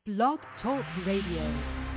Blog Talk Radio.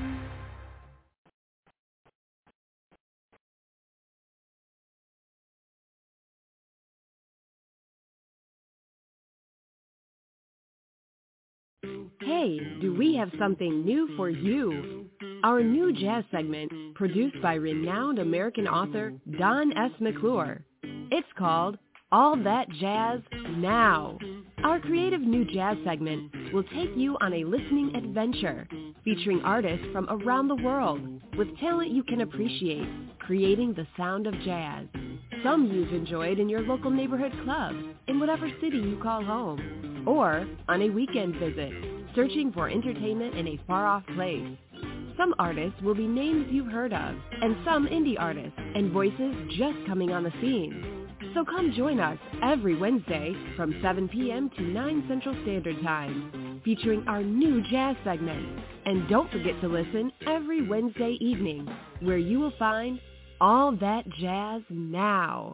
Hey, do we have something new for you? Our new jazz segment, produced by renowned American author Don S. McClure. It's called All That Jazz Now. Our creative new jazz segment will take you on a listening adventure, featuring artists from around the world with talent you can appreciate, creating the sound of jazz. Some you've enjoyed in your local neighborhood club, in whatever city you call home, or on a weekend visit, searching for entertainment in a far-off place. Some artists will be names you've heard of, and some indie artists and voices just coming on the scene. So come join us every Wednesday from 7 p.m. to 9 Central Standard Time, featuring our new jazz segment. And don't forget to listen every Wednesday evening, where you will find All That Jazz Now.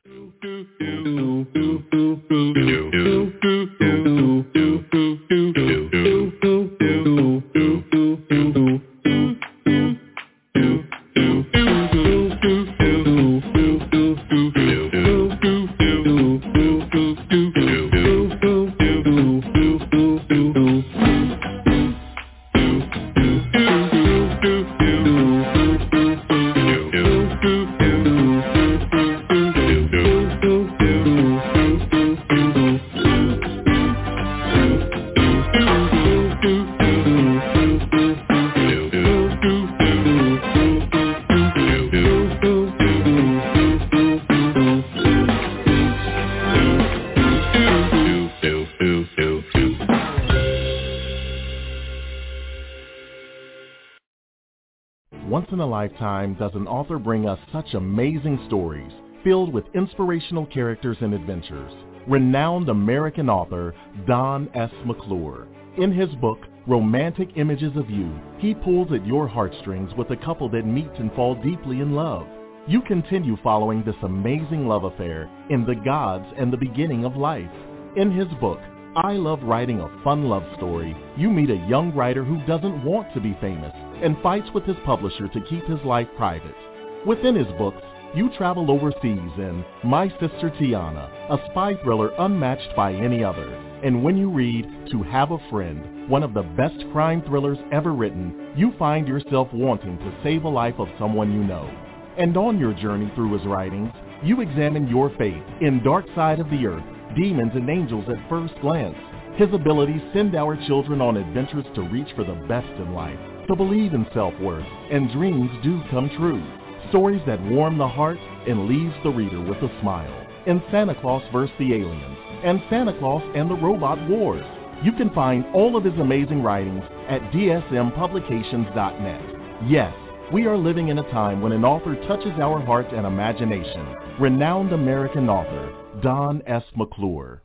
Once in a lifetime does an author bring us such amazing stories filled with inspirational characters and adventures. Renowned American author Don S. McClure. In his book, Romantic Images of You, he pulls at your heartstrings with a couple that meet and fall deeply in love. You continue following this amazing love affair in The Gods and the Beginning of Life. In his book, I Love Writing a Fun Love Story, you meet a young writer who doesn't want to be famous and fights with his publisher to keep his life private. Within his books, you travel overseas in My Sister Tiana, a spy thriller unmatched by any other. And when you read To Have a Friend, one of the best crime thrillers ever written, you find yourself wanting to save a life of someone you know. And on your journey through his writings, you examine your faith in Dark Side of the Earth, Demons and Angels at First Glance. His abilities send our children on adventures to reach for the best in life, to believe in self-worth, and dreams do come true. Stories that warm the heart and leaves the reader with a smile. In Santa Claus vs. the Aliens and Santa Claus and the Robot Wars. You can find all of his amazing writings at dsmpublications.net. Yes, we are living in a time when an author touches our heart and imagination. Renowned American author Don S. McClure.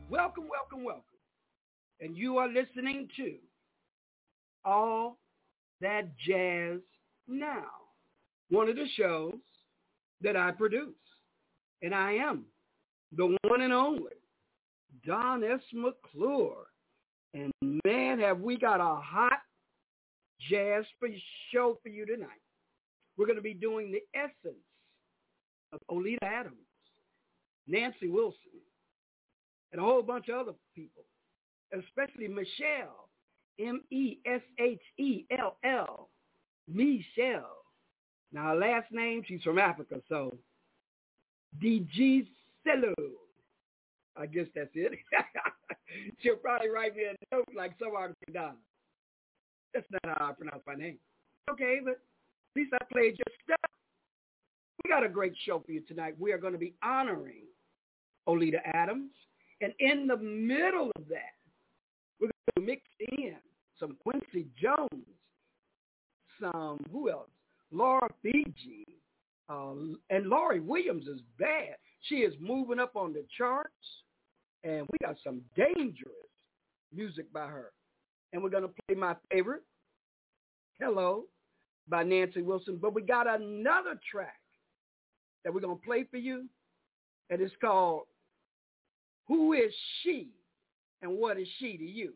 Welcome, welcome, welcome. And you are listening to All That Jazz Now, one of the shows that I produce. And I am the one and only Don S. McClure. And man, have we got a hot jazz show for you tonight. We're going to be doing the essence of Oleta Adams, Nancy Wilson, and a whole bunch of other people, especially Michelle, M-E-S-H-E-L-L, Michelle. Now, her last name, she's from Africa, so D-G-Cello. I guess that's it. She'll probably write me a note like some artist does. That's not how I pronounce my name. Okay, but at least I played your stuff. We got a great show for you tonight. We are going to be honoring Oleta Adams. And in the middle of that, we're going to mix in some Quincy Jones, some, who else? Laura Fiji. And Laurie Williams is bad. She is moving up on the charts. And we got some dangerous music by her. And we're going to play my favorite, Hello, by Nancy Wilson. But we got another track that we're going to play for you. And it's called Who Is She and What Is She to You?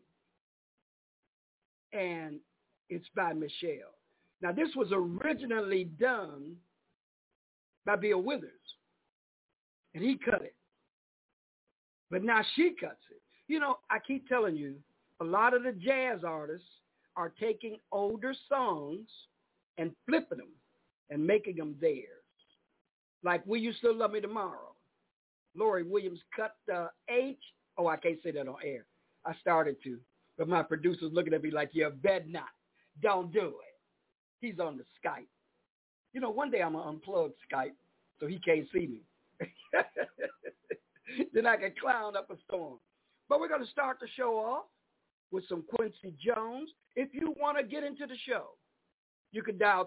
And it's by Michelle. Now, this was originally done by Bill Withers. And he cut it. But now she cuts it. You know, I keep telling you, a lot of the jazz artists are taking older songs and flipping them and making them theirs. Like Will You Still Love Me Tomorrow? Laurie Williams cut the H. Oh, I can't say that on air. I started to. But my producer's looking at me like, you bet not. Don't do it. He's on the Skype. You know, one day I'm going to unplug Skype so he can't see me. Then I can clown up a storm. But we're going to start the show off with some Quincy Jones. If you want to get into the show, you can dial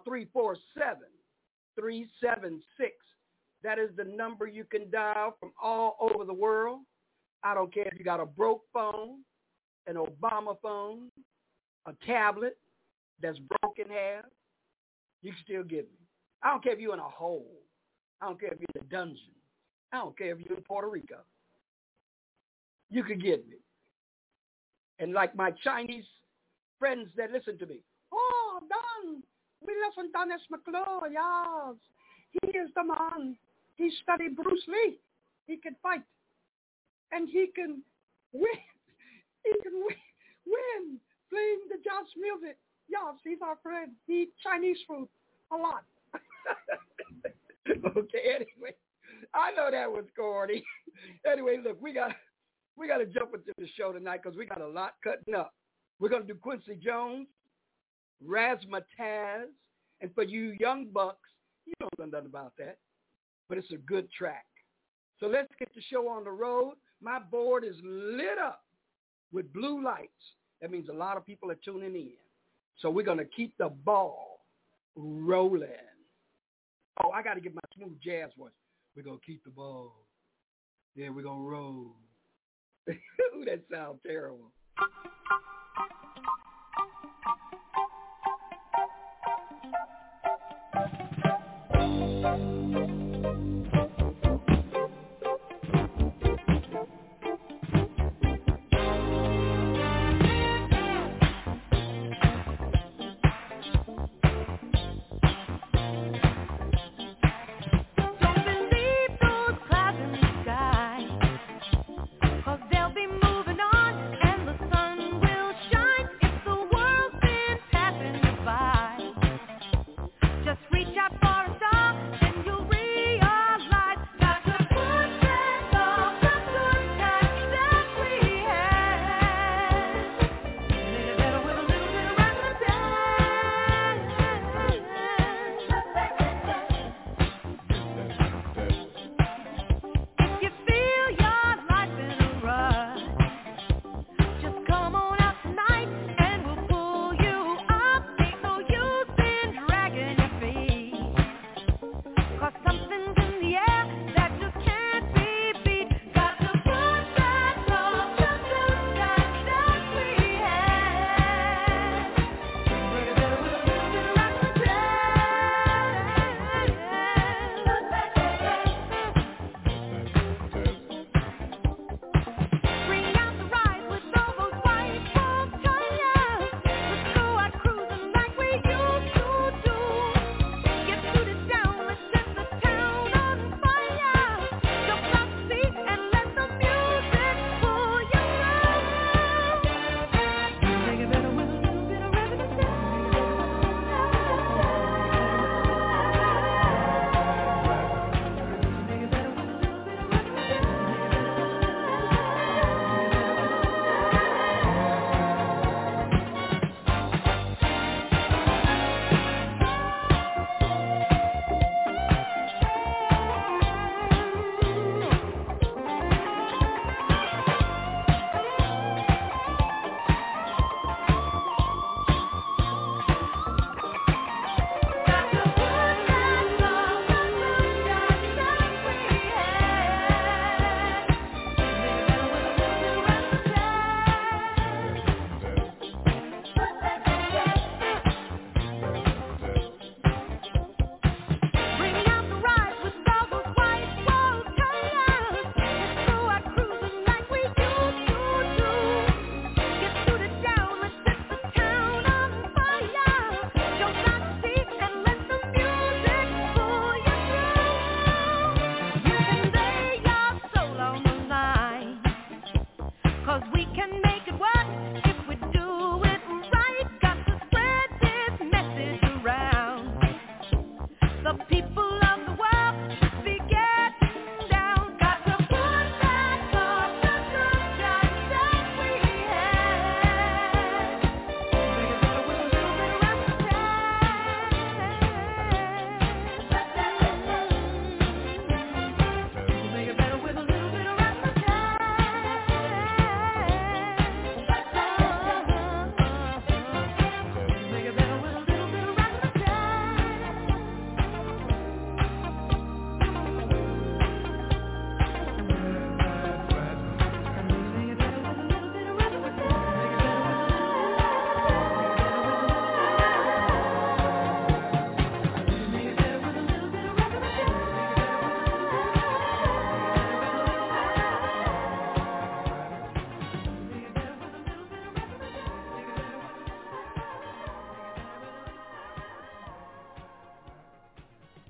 347-376. That is the number you can dial from all over the world. I don't care if you got a broke phone, an Obama phone, a tablet that's broken half. You can still get me. I don't care if you're in a hole. I don't care if you're in a dungeon. I don't care if you're in Puerto Rico. You can get me. And like my Chinese friends that listen to me, oh, Don, we listen to Don S. McClure, yes. He is the man. He studied Bruce Lee. He can fight. And he can win. He can win playing the jazz music. Yes, he's our friend. He eats Chinese food a lot. Okay, anyway. I know that was corny. Anyway, look, we got to jump into the show tonight because we got a lot cutting up. We're going to do Quincy Jones, Razzmatazz, and for you young bucks, you don't know nothing about that, but it's a good track. So let's get the show on the road. My board is lit up with blue lights. That means a lot of people are tuning in. So we're going to keep the ball rolling. Oh, I got to get my smooth jazz voice. We're going to keep the ball. Yeah, we're going to roll. Ooh, that sounds terrible. They'll be moving on and the sun will shine. It's the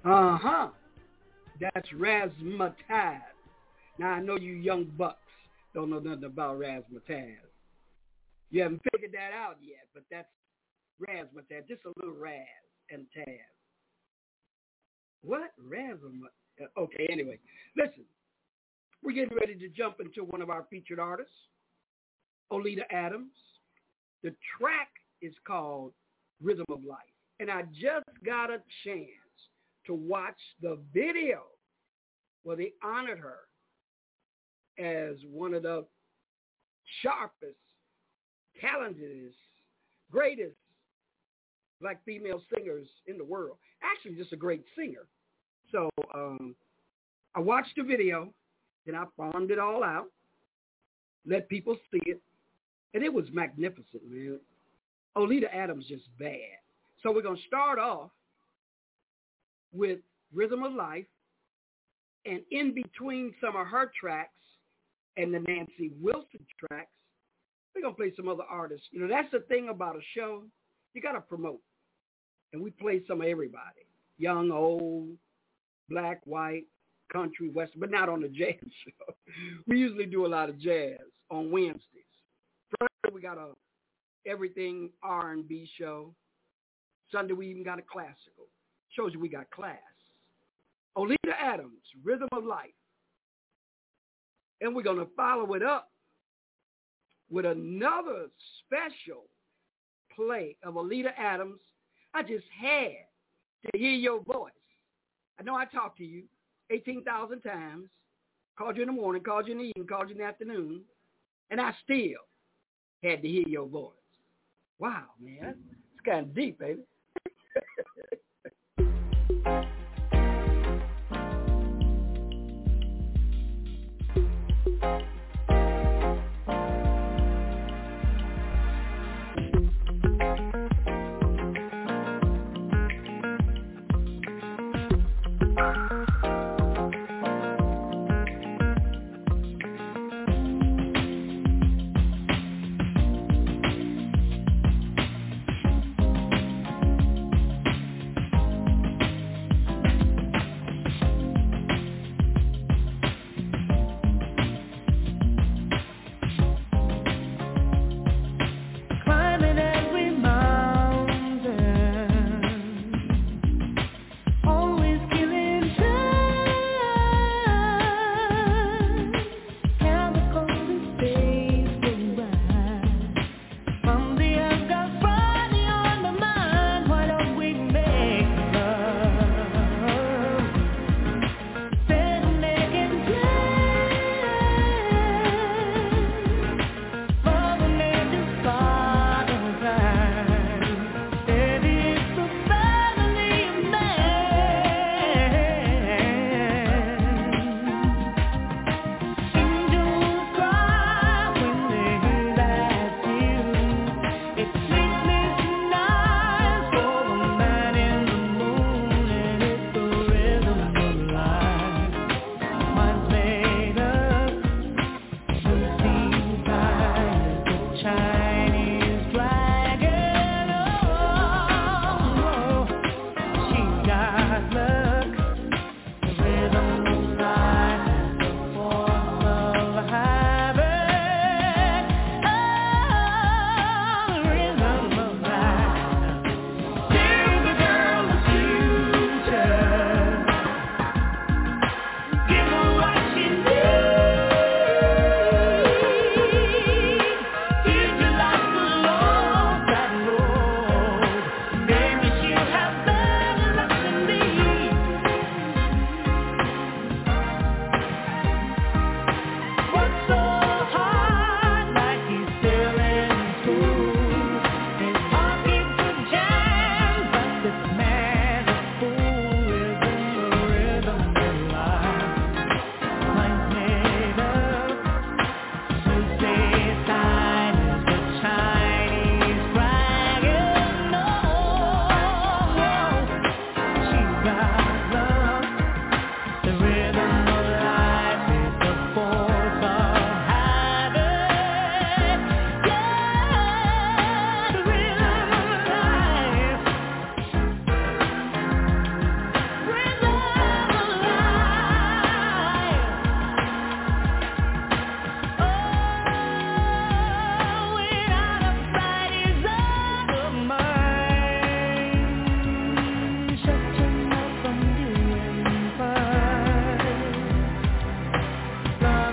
Uh-huh. That's razzmatazz. Now, I know you young bucks don't know nothing about razzmatazz. You haven't figured that out yet, but that's razzmatazz. Just a little raz and taz. What? Razzmatazz? Okay, anyway. Listen, we're getting ready to jump into one of our featured artists, Oleta Adams. The track is called Rhythm of Life. And I just got a chance to watch the video where they honored her as one of the sharpest, talented, greatest black female singers in the world. Actually, just a great singer. So I watched the video, then I farmed it all out, let people see it, and it was magnificent, man. Oleta Adams just bad. So we're going to start off with Rhythm of Life, and in between some of her tracks and the Nancy Wilson tracks, we're going to play some other artists. You know, that's the thing about a show. You got to promote. And we play some of everybody. Young, old, black, white, country, western, but not on the jazz show. We usually do a lot of jazz on Wednesdays. Friday, we got a everything R&B show. Sunday, we even got a classical. Shows you we got class. Oleta Adams, Rhythm of Life. And we're going to follow it up with another special play of Oleta Adams. I just had to hear your voice. I know I talked to you 18,000 times, called you in the morning, called you in the evening, called you in the afternoon, and I still had to hear your voice. Wow, man. It's kind of deep, baby.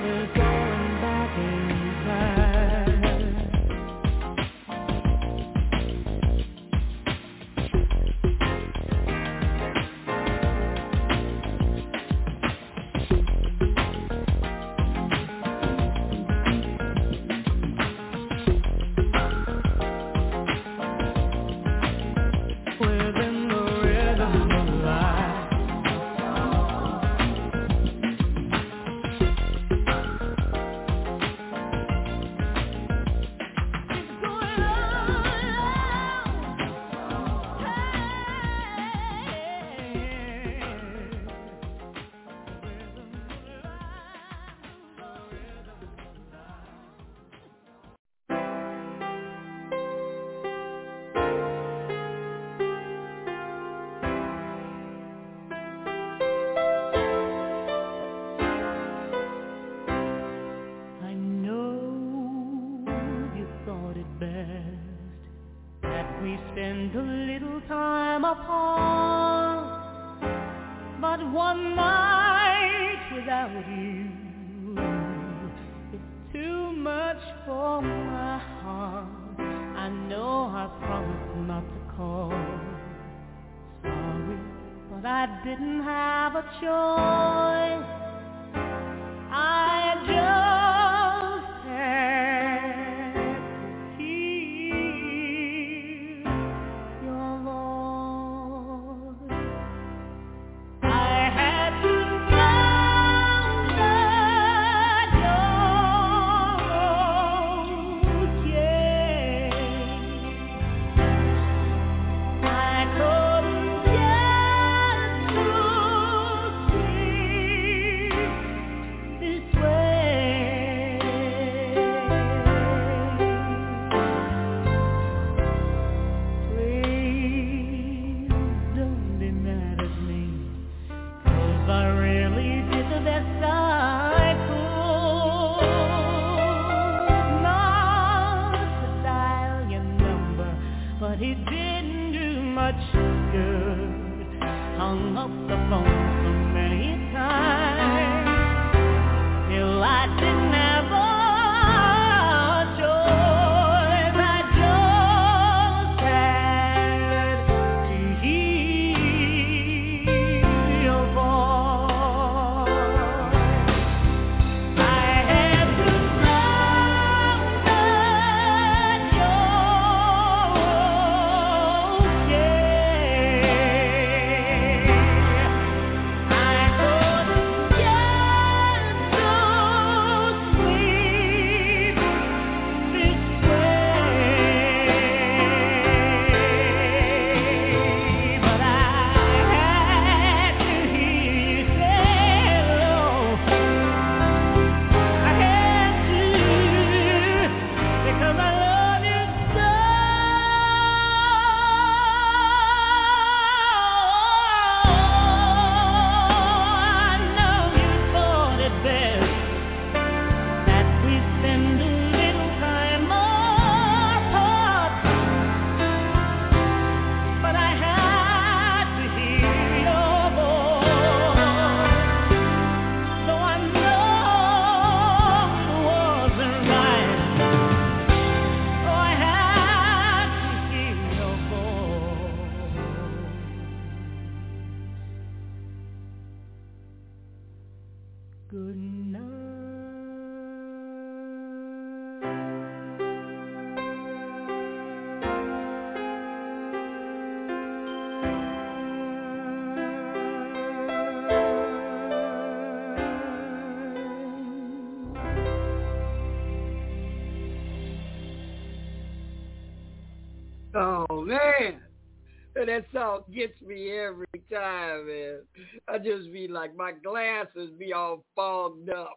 Oh, man. That song gets me every time, man. I just be like, my glasses be all fogged up.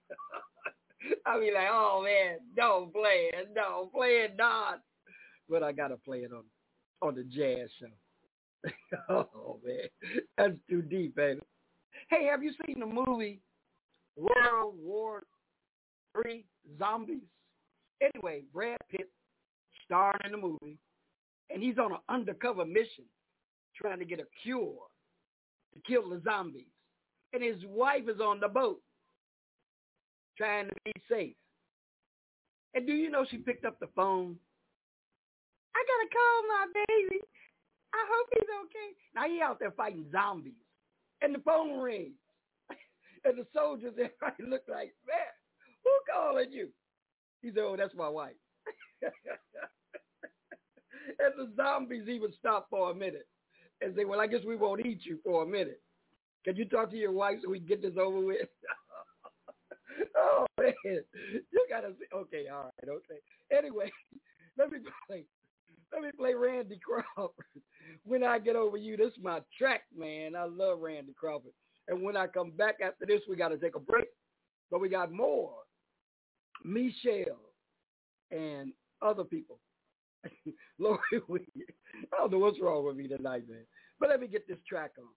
I be like, oh, man, don't play it, Don. But I got to play it on the jazz show. Oh, man, that's too deep, baby. Hey, have you seen the movie World War III Zombies? Anyway, Brad Pitt starred in the movie, and he's on an undercover mission trying to get a cure to kill the zombies. And his wife is on the boat. trying to be safe. And do you know she picked up the phone? I got to call my baby. I hope he's okay. Now he out there fighting zombies. And the phone rings. And the soldiers there look like, man, who calling you? He said, oh, that's my wife. And the zombies even stopped for a minute and say, well, I guess we won't eat you for a minute. Can you talk to your wife so we can get this over with? Oh, man. You got to say, okay, all right, okay. Anyway, let me play Randy Crawford. When I Get Over You, this is my track, man. I love Randy Crawford. And when I come back after this, we got to take a break. But we got more. Michelle and other people. Lord, I don't know what's wrong with me tonight, man. But let me get this track on.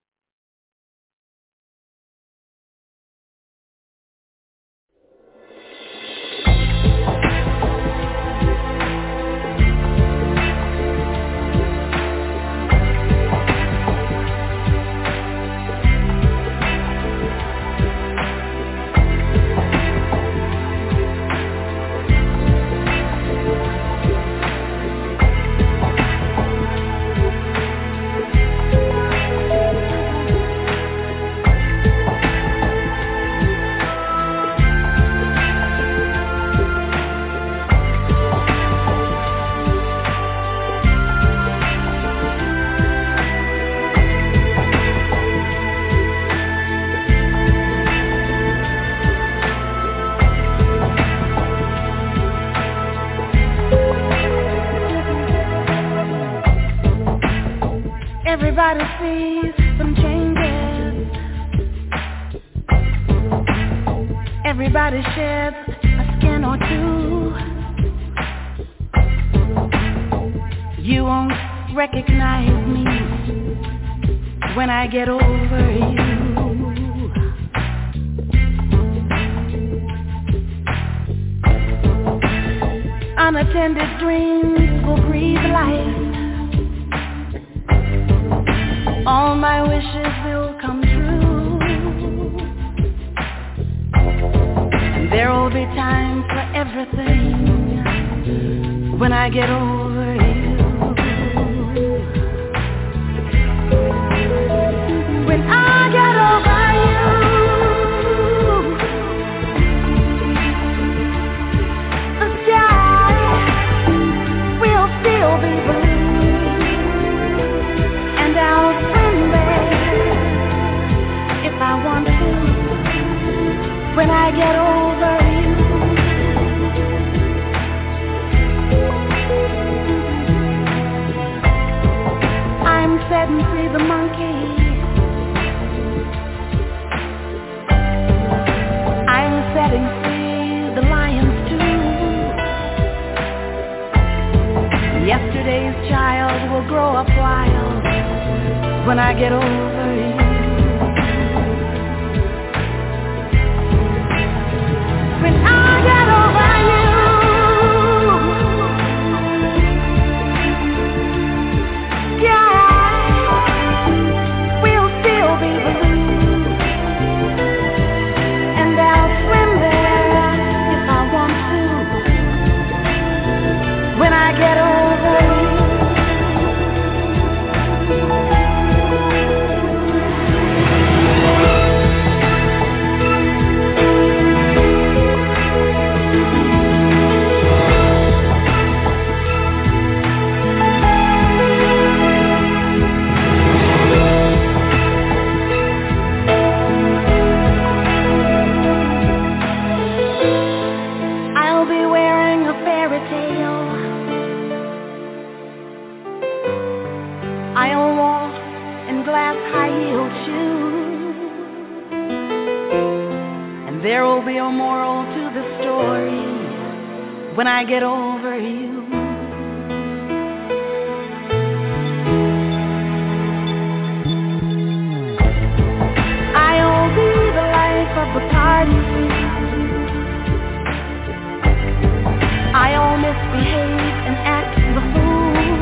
Everybody sees some changes. Everybody sheds a skin or two. You won't recognize me when I get over you. Unattended dreams will breathe life. All my wishes will come true. And there will be time for everything when I get over you. When I get over you, the sky will still be blue. And I'll I want to when I get over you. I'm setting free the monkey. I'm setting free the lions too. Yesterday's child will grow up wild when I get over you. When I get over you, yeah, we'll still be blue. And I'll swim there if I want to. When I get over you. There will be a moral to the story when I get over you. I'll be the life of the party. I'll misbehave and act the fool.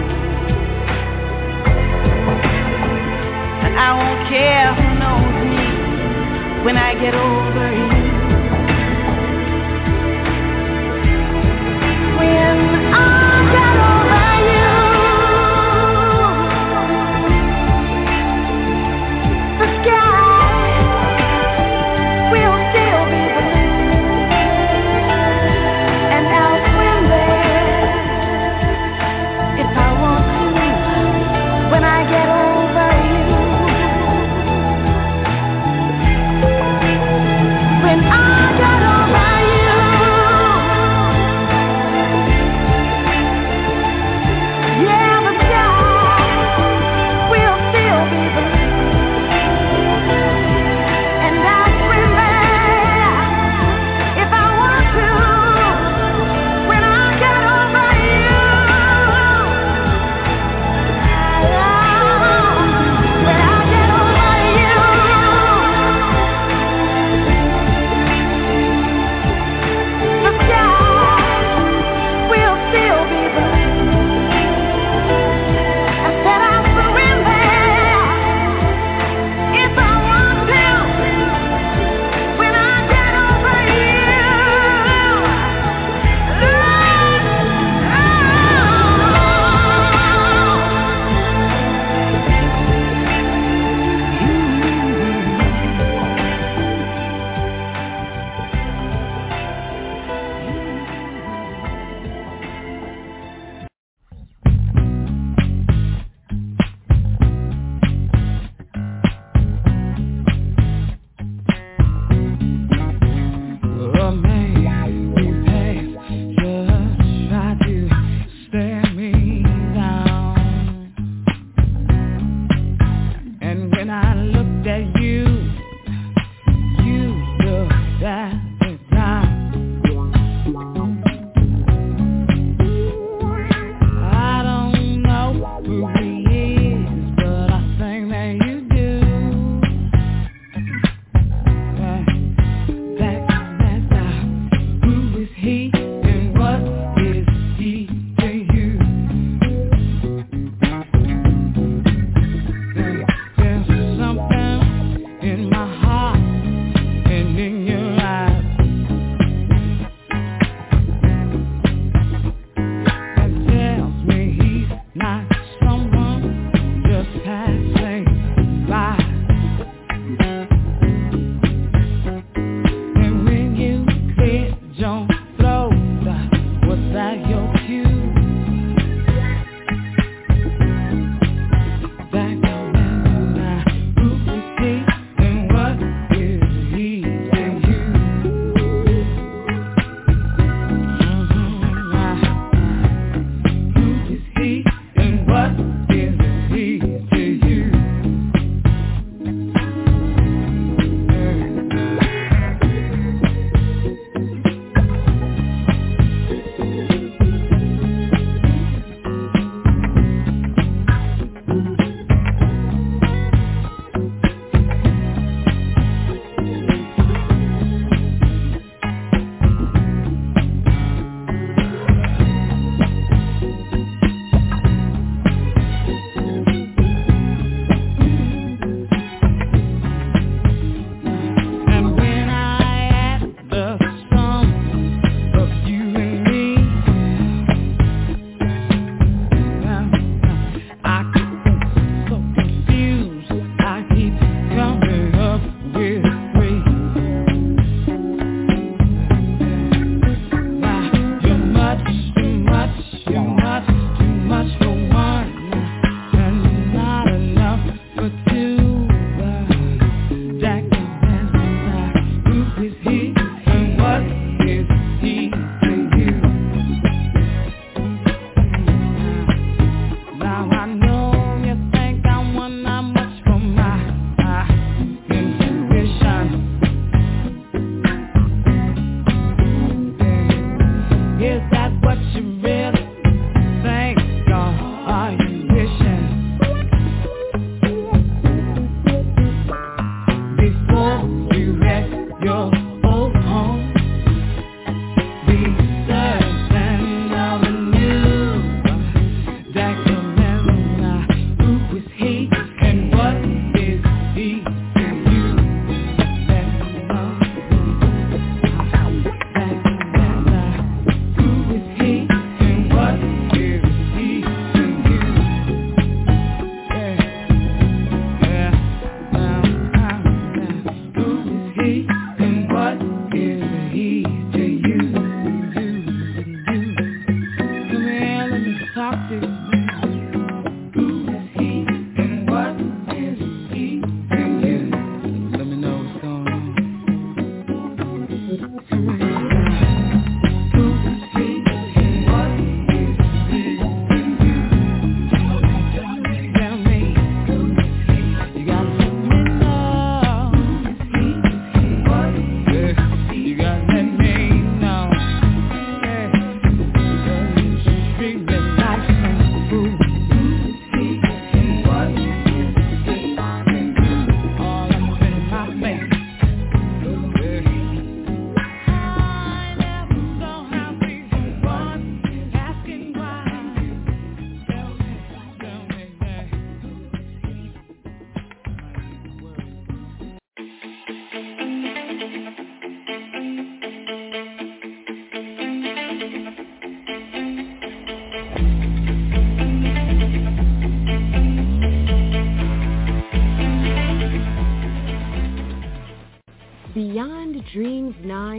And I won't care who knows me when I get over you.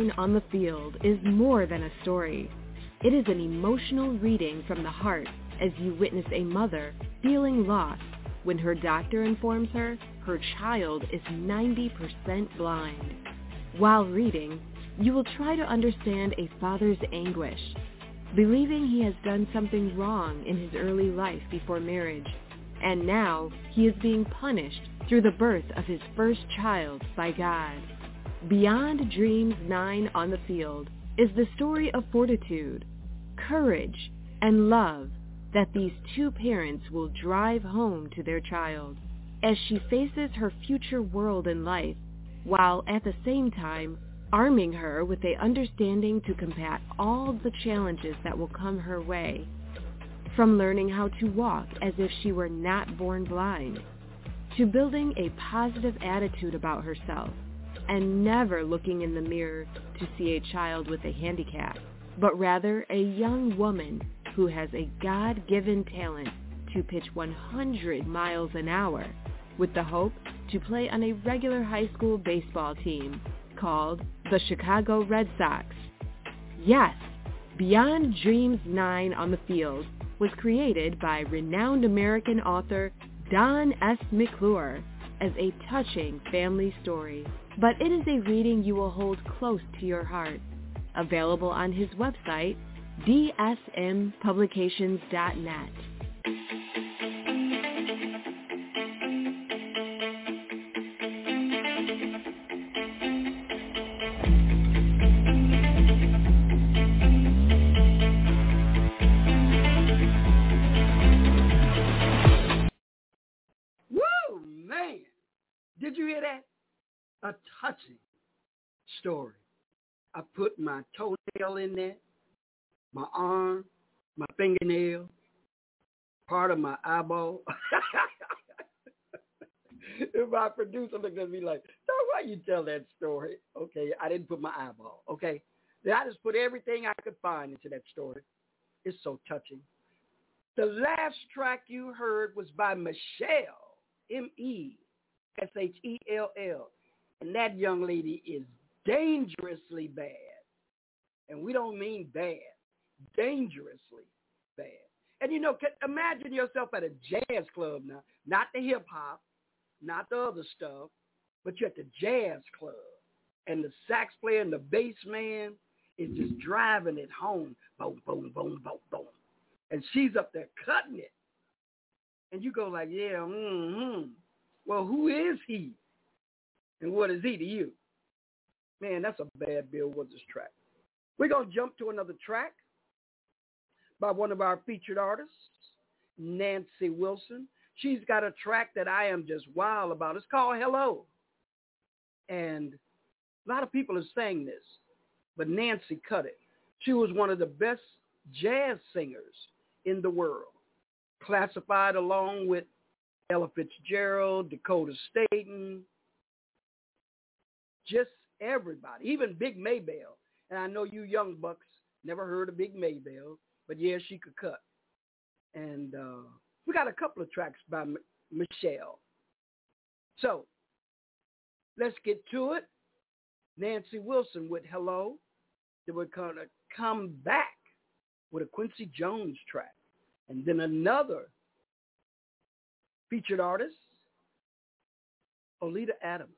9 on the Field is more than a story. It is an emotional reading from the heart as you witness a mother feeling lost when her doctor informs her her child is 90% blind. While reading, you will try to understand a father's anguish, believing he has done something wrong in his early life before marriage, and now he is being punished through the birth of his first child by God. Beyond Dreams 9 on the Field is the story of fortitude, courage, and love that these two parents will drive home to their child as she faces her future world and life, while at the same time arming her with an understanding to combat all the challenges that will come her way. From learning how to walk as if she were not born blind, to building a positive attitude about herself and never looking in the mirror to see a child with a handicap, but rather a young woman who has a God-given talent to pitch 100 miles an hour with the hope to play on a regular high school baseball team called the Chicago Red Sox. Yes, Beyond Dreams 9 on the Field was created by renowned American author Don S. McClure as a touching family story, but it is a reading you will hold close to your heart. Available on his website, dsmpublications.net. Woo, man. Did you hear that? A touching story. I put my toenail in there, my arm, my fingernail, part of my eyeball. If my producer looked at me like, so why you tell that story? Okay, I didn't put my eyeball, okay? Then I just put everything I could find into that story. It's so touching. The last track you heard was by Meshell, M-E-S-H-E-L-L. And that young lady is dangerously bad. And we don't mean bad, dangerously bad. And you know, imagine yourself at a jazz club now, not the hip hop, not the other stuff, but you're at the jazz club. And the sax player and the bass man is just driving it home. Boom, boom, boom, boom, boom. And she's up there cutting it. And you go like, yeah, Well, who is he? And what is he to you? Man, that's a bad Bill Withers track. We're going to jump to another track by one of our featured artists, Nancy Wilson. She's got a track that I am just wild about. It's called Hello. And a lot of people have sang this, but Nancy cut it. She was one of the best jazz singers in the world, classified along with Ella Fitzgerald, Dakota Staton, just everybody, even Big Maybelle. And I know you young bucks never heard of Big Maybelle, but yeah, she could cut. And we got a couple of tracks by Meshell. So let's get to it. Nancy Wilson with Hello. Then we're going to come back with a Quincy Jones track. And then another featured artist, Oleta Adams.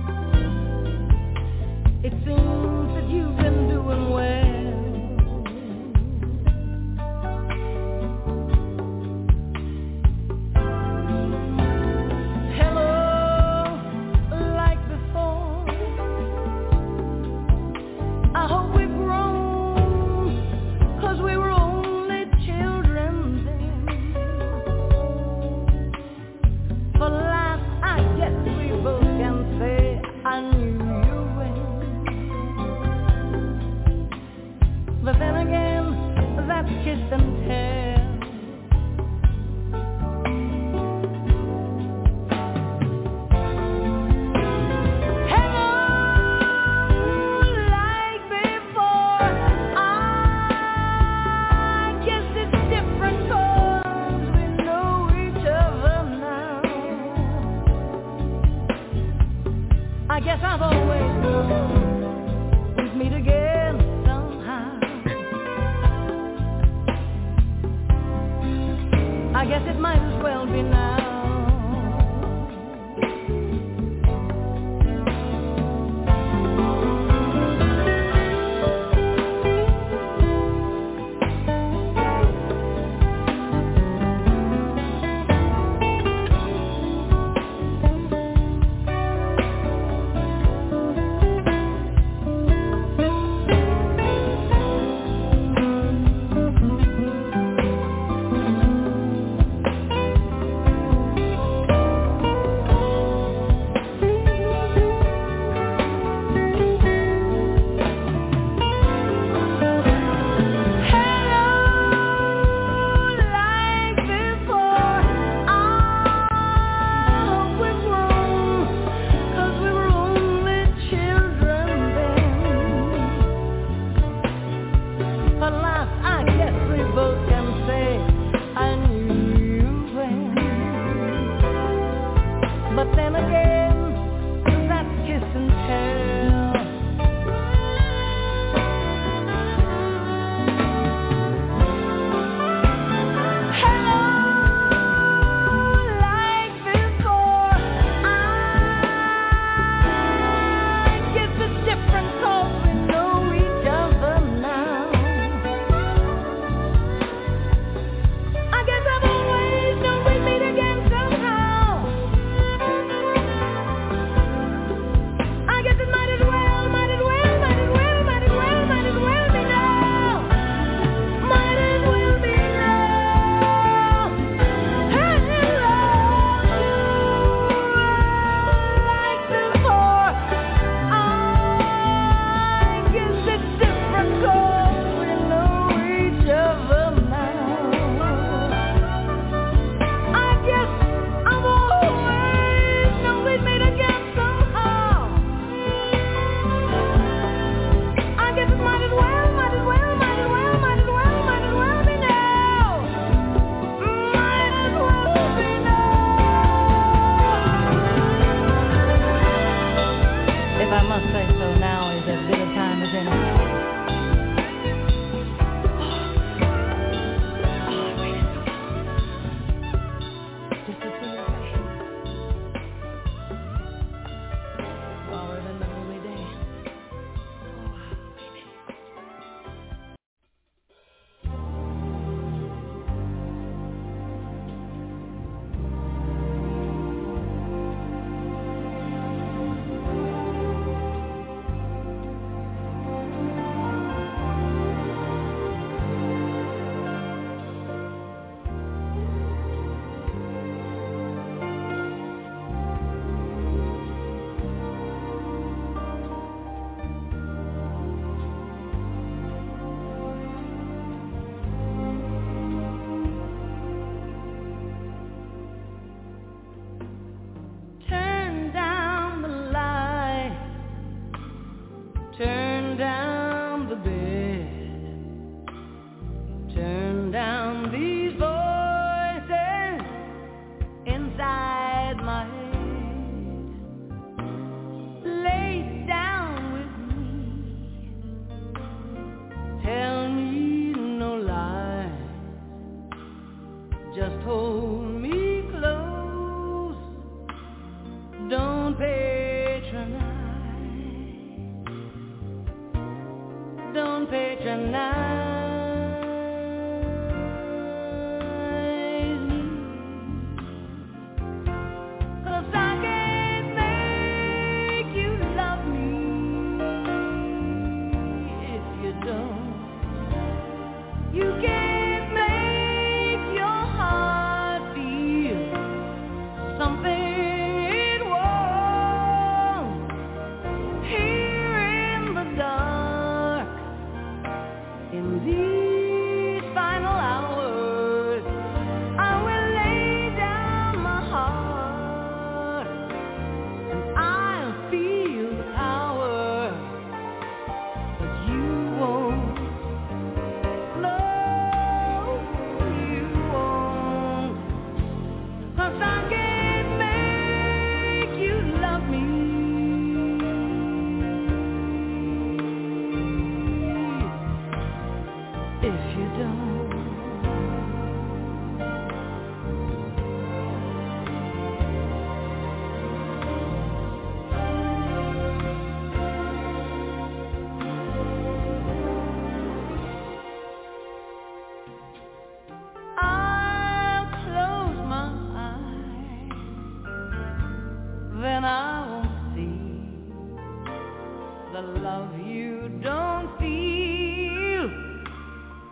It seems that you've been doing well. last kiss and tell. I guess I've always known we'd meet again somehow. I guess it might as well be now.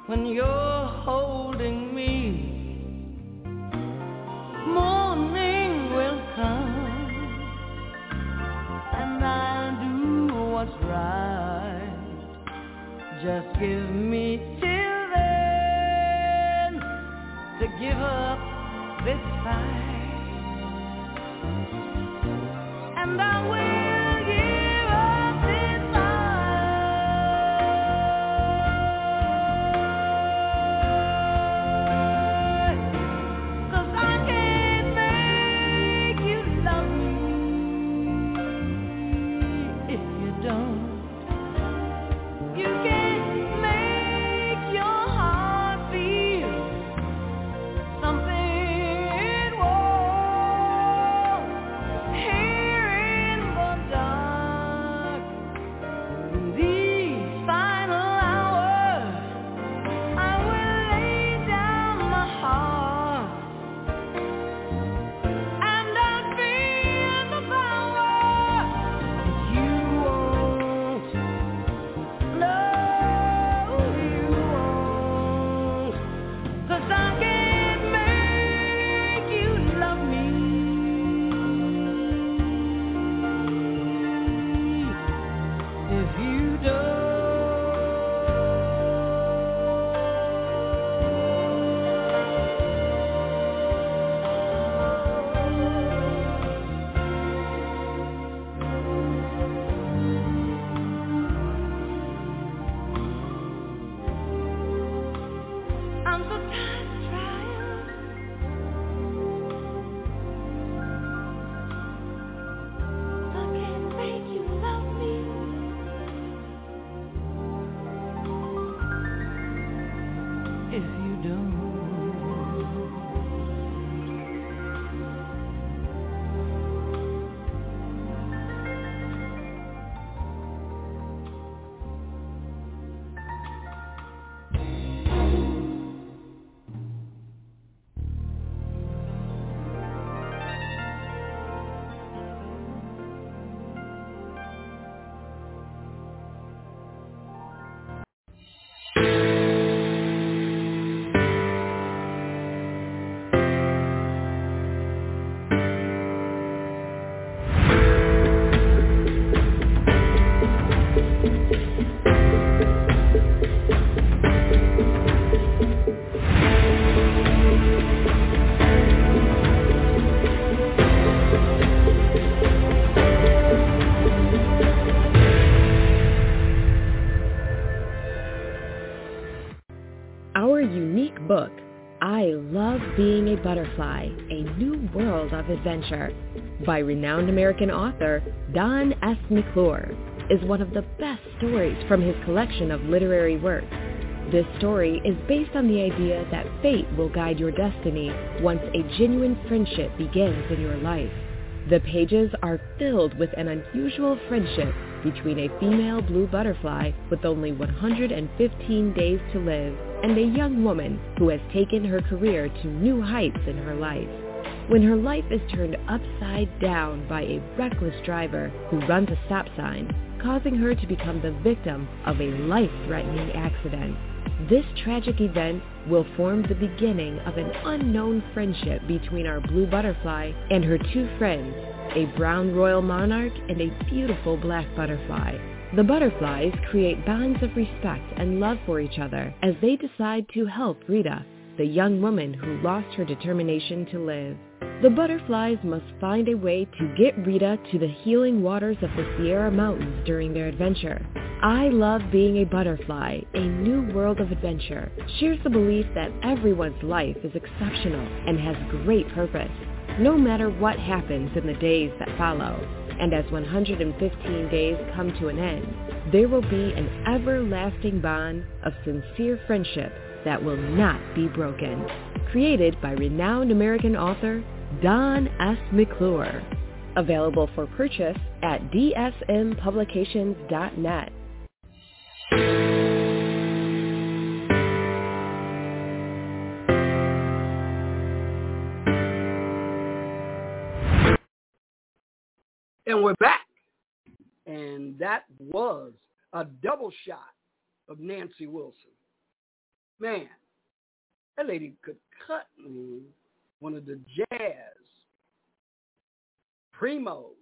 when you're holding me. Morning will come, and I'll do what's right. Just give me till then to give up this fight. And I will give up this fight, 'cause I can't make you love me if you don't. You can't make your heart feel something warm here in the dark. In these final hours, I will lay down my heart, and I feel the power you won't. No, you won't. 'Cause I can't make you love me if you don't. I'm so tired of trying. I can't make you love me if you don't. Our unique book, I Love Being a Butterfly, A New World of Adventure, by renowned American author Don S. McClure, is one of the best stories from his collection of literary works. This story is based on the idea that fate will guide your destiny once a genuine friendship begins in your life. The pages are filled with an unusual friendship between a female blue butterfly with only 115 days to live and a young woman who has taken her career to new heights in her life. When her life is turned upside down by a reckless driver who runs a stop sign, causing her to become the victim of a life-threatening accident. This tragic event will form the beginning of an unknown friendship between our blue butterfly and her two friends, a brown royal monarch and a beautiful black butterfly. The butterflies create bonds of respect and love for each other as they decide to help Rita, the young woman who lost her determination to live. The butterflies must find a way to get Rita to the healing waters of the Sierra Mountains during their adventure. I Love Being a Butterfly, A New World of Adventure shares the belief that everyone's life is exceptional and has great purpose, no matter what happens in the days that follow. And as 115 days come to an end, there will be an everlasting bond of sincere friendship that will not be broken. Created by renowned American author Don S. McClure. Available for purchase at dsmpublications.net. And we're back. And that was a double shot of Nancy Wilson. Man, that lady could cut me one of the jazz primos.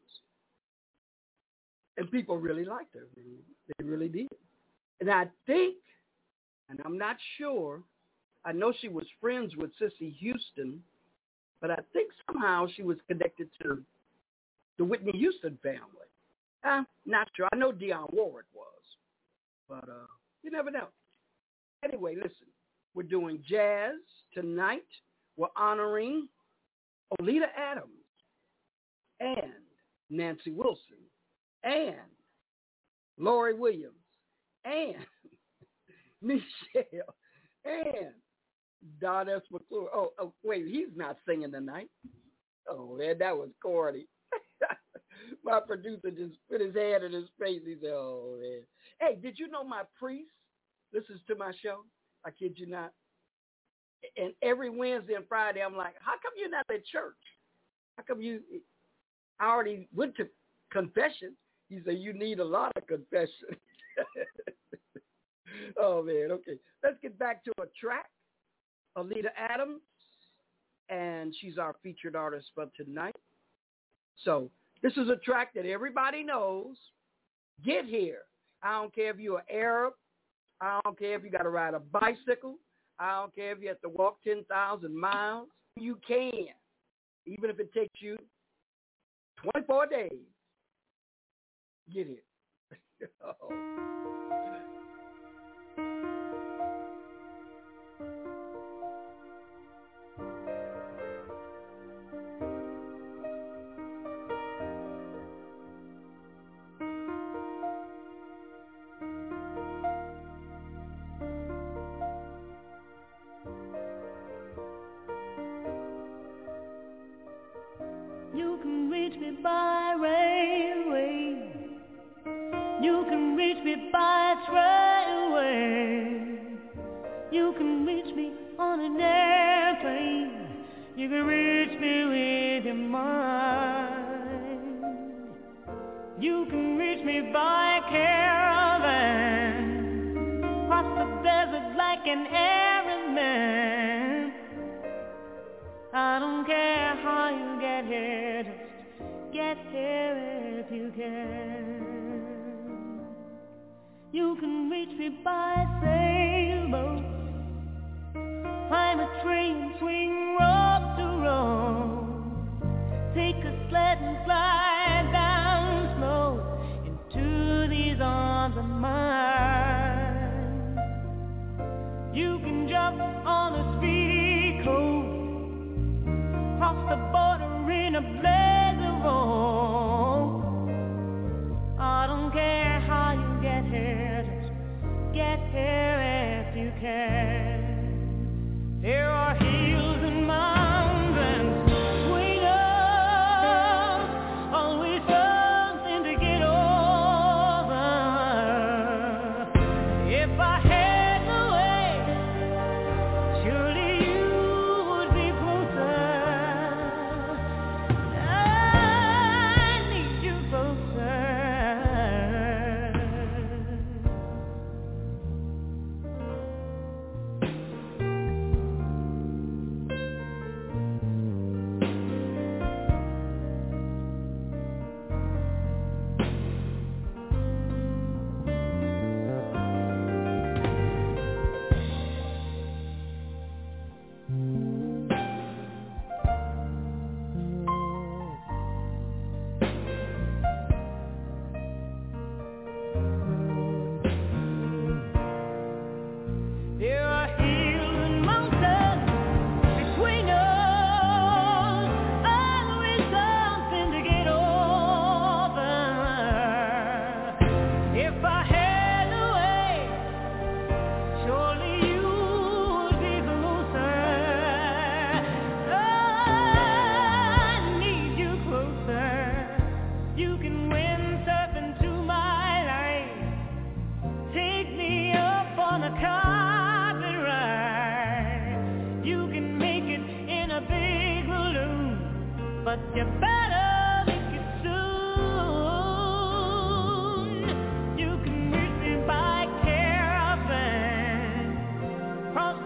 And people really liked her. They really did. And I think, and I'm not sure, I know she was friends with Cissy Houston, but I think somehow she was connected to the Whitney Houston family. Not sure. I know Dionne Warwick was, but you never know. Anyway, listen, we're doing jazz tonight. We're honoring Oleta Adams and Nancy Wilson and Lori Williams and Michelle and Don S. McClure. Oh, wait, he's not singing tonight. Oh, man, that was corny. My producer just put his hand in his face. He said, oh, man. Hey, did you know my priest listens to my show? I kid you not. And every Wednesday and Friday, I'm like, how come you're not at church? How come I already went to confession. He said, you need a lot of confession. Oh, man, okay. Let's get back to a track. Oleta Adams, and she's our featured artist for tonight. So this is a track that everybody knows. Get Here. I don't care if you're an Arab. I don't care if you got to ride a bicycle. I don't care if you have to walk 10,000 miles. You can, even if it takes you 24 days. Get Here. Oh. You can reach me by railway. You can reach me by trailway. You can reach me on an airplane. You can reach me with your mind. You can reach me by caravan. Cross the desert like an errand man. I don't care how you get here, just get here if you can. You can reach me by sailboat, climb a train, swing rope to rope, take a sled and slide down slow into these arms of mine. You can jump on a speedy coast, cross the border in a blaze of hope. I don't care how you get here, just get here if you can. There are hills and mountains between us, always something to get over. If I had no way, surely you would be closer. I need you closer. There are hills and mountains between us, always something to get over. If I had a way, surely you would be closer. I need you closer. You can windsurf into my life, take me up on a carpet ride. You can make it in a big balloon, but you better make it soon. You can reach me by caravan, cross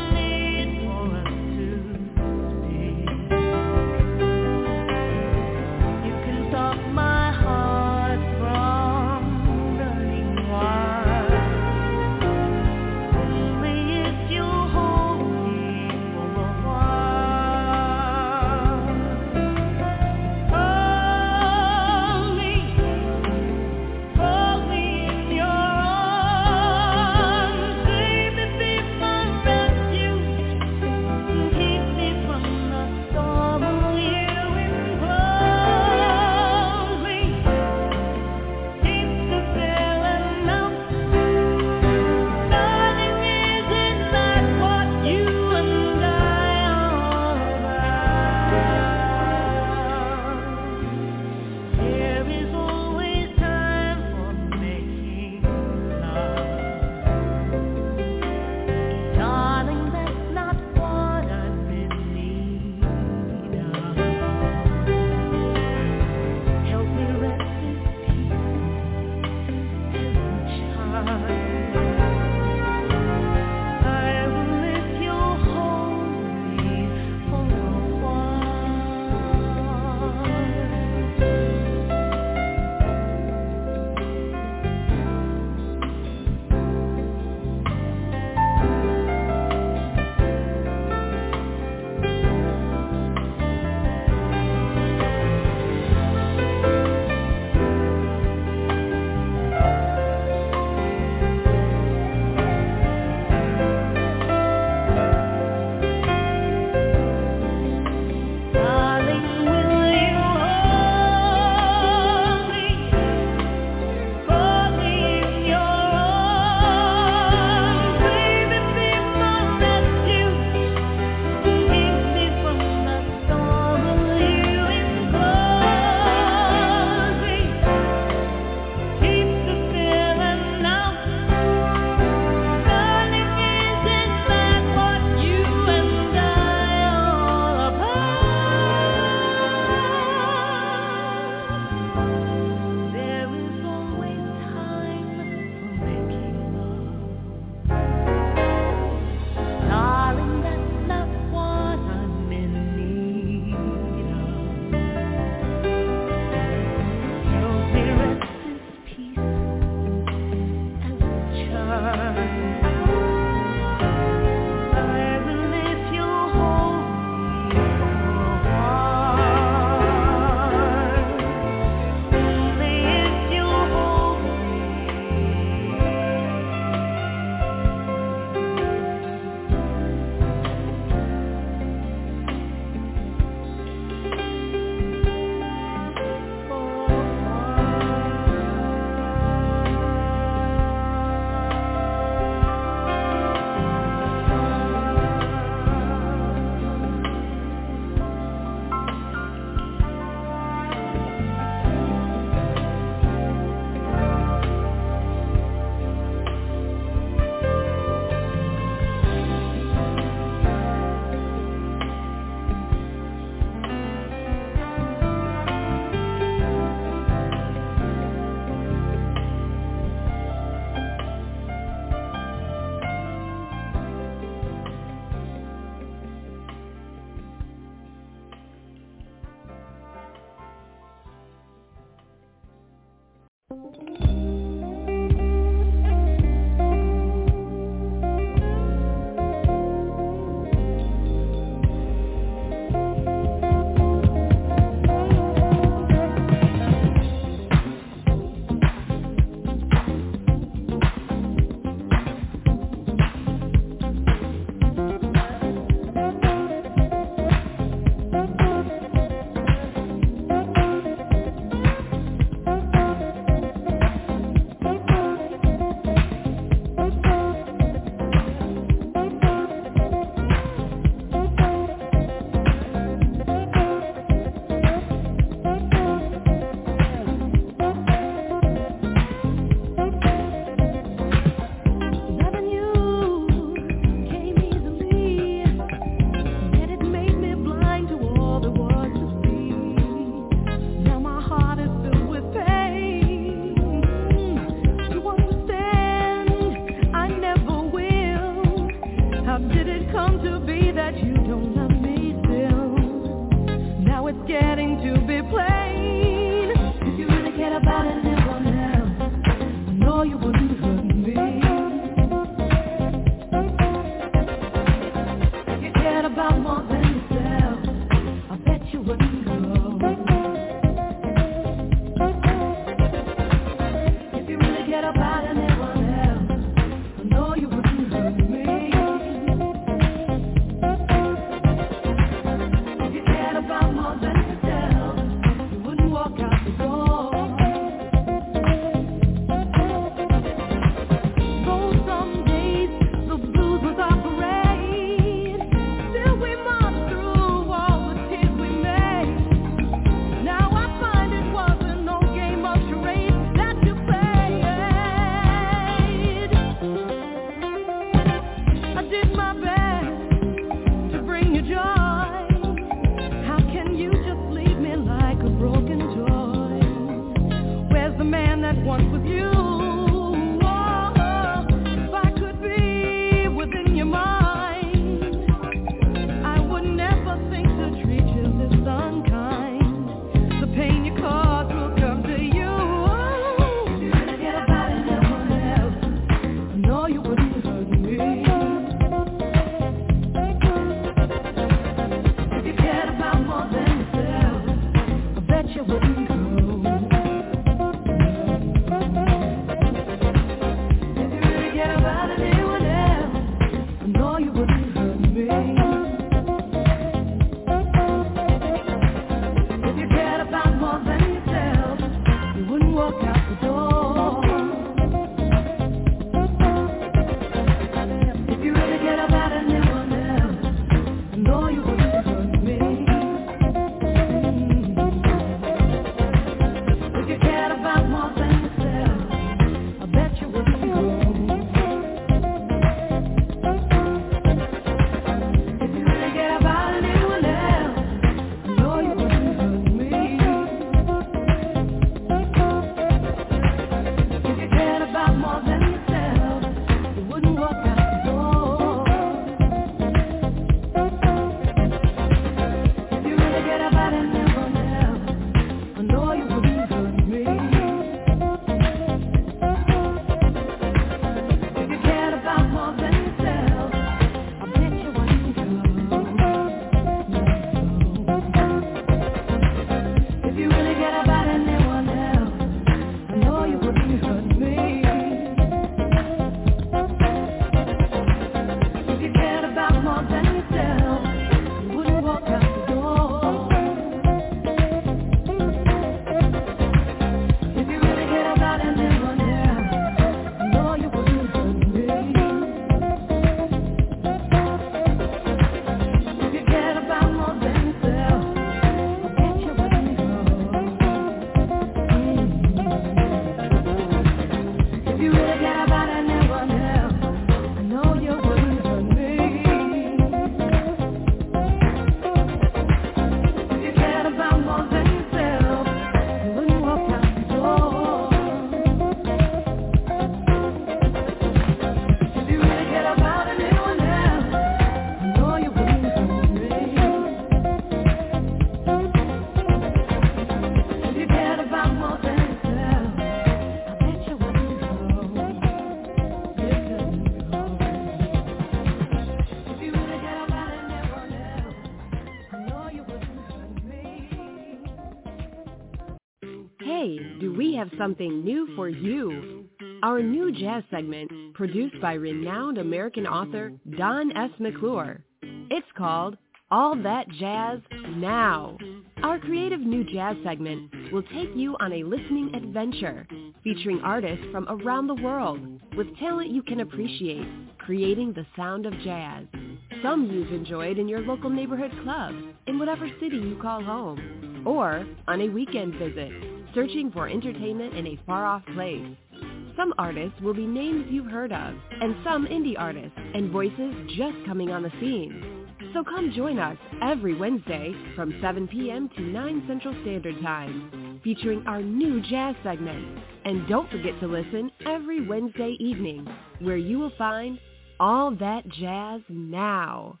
do we have something new for you. Our new jazz segment, produced by renowned American author Don S. McClure. It's called All That Jazz Now. Our creative new jazz segment will take you on a listening adventure, featuring artists from around the world with talent you can appreciate, creating the sound of jazz. Some you've enjoyed in your local neighborhood club, in whatever city you call home, or on a weekend visit, searching for entertainment in a far-off place. Some artists will be names you've heard of, and some indie artists and voices just coming on the scene. So come join us every Wednesday from 7 p.m. to 9 Central Standard Time, featuring our new jazz segment. And don't forget to listen every Wednesday evening, where you will find All That Jazz Now.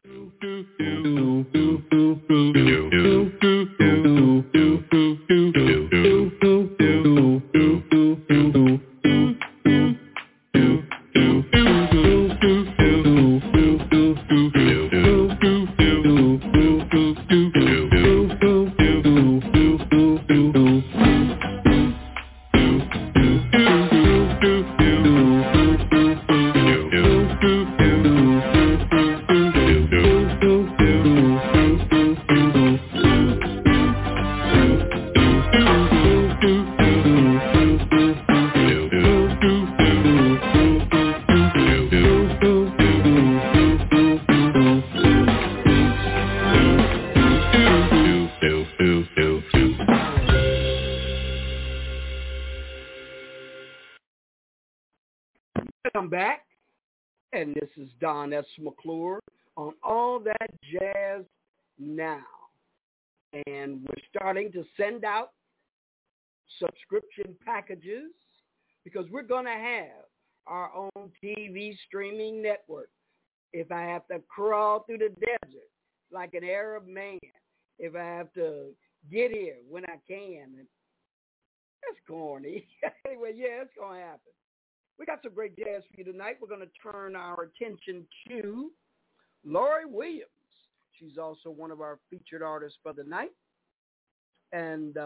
Welcome back, and this is Don S. McClure on All That Jazz Now. And we're starting to send out subscription packages because we're going to have our own TV streaming network. If I have to crawl through the desert like an Arab man, if I have to get here when I can, and that's corny. Anyway, yeah, it's going to happen. We got some great jazz for you tonight. We're going to turn our attention to Lori Williams. She's also one of our featured artists for the night. And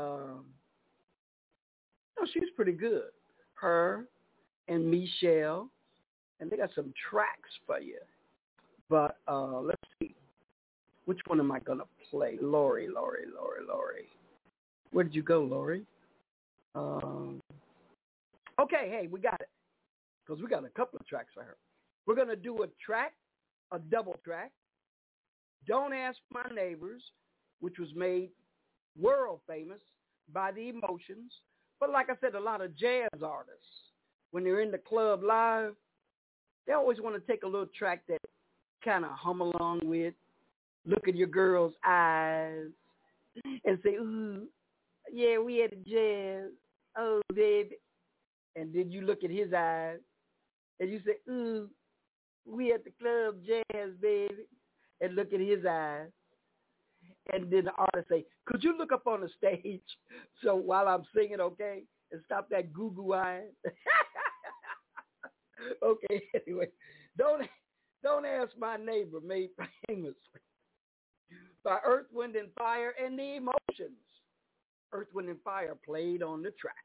she's pretty good. Her and Michelle. And they got some tracks for you. But let's see. Which one am I going to play? Lori. Where did you go, Lori? Okay, hey, we got it. Because we got a couple of tracks for her. We're going to do a double track. Don't Ask My Neighbors, which was made world famous by the Emotions. But like I said, a lot of jazz artists, when they're in the club live, they always want to take a little track that kind of hum along with, look at your girl's eyes, and say, ooh, yeah, we had the jazz. Oh, baby. And then you look at his eyes, and you say, ooh, we at the club jazz, baby. And look at his eyes. And then the artist say, could you look up on the stage so while I'm singing, okay? And stop that goo-goo eye. Okay, anyway. Don't Ask My Neighbor, made famous by Earth, Wind, and Fire and the Emotions. Earth, Wind, and Fire played on the track.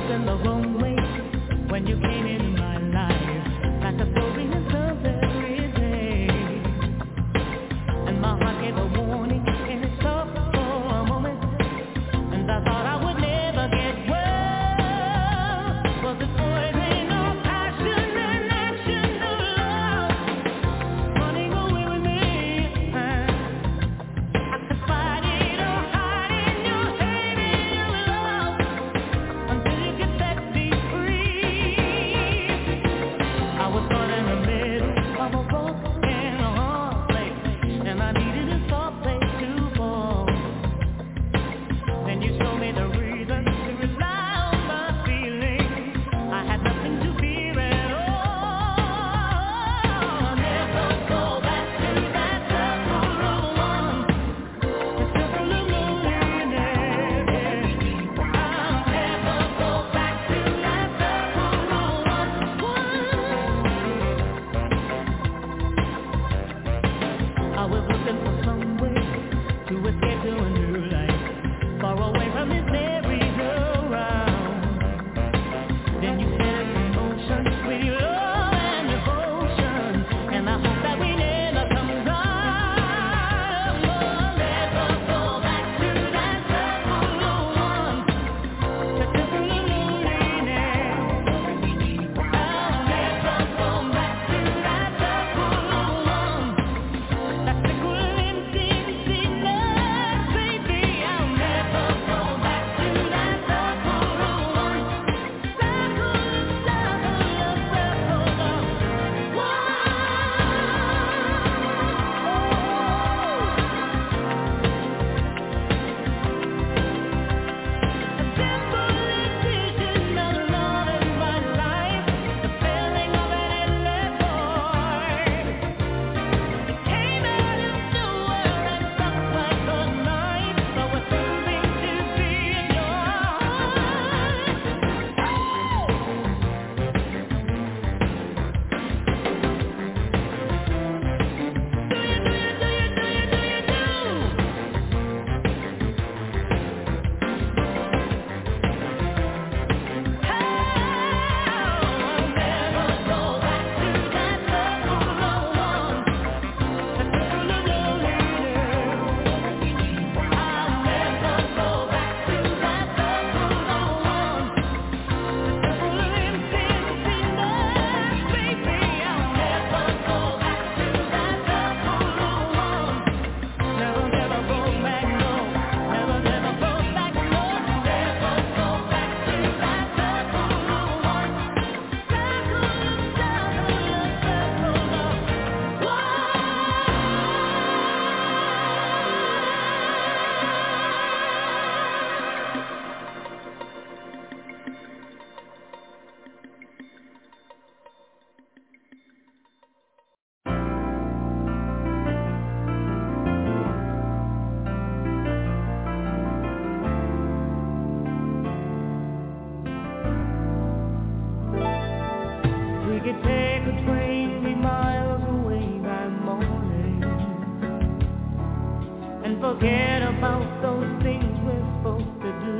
forget about those things we're supposed to do.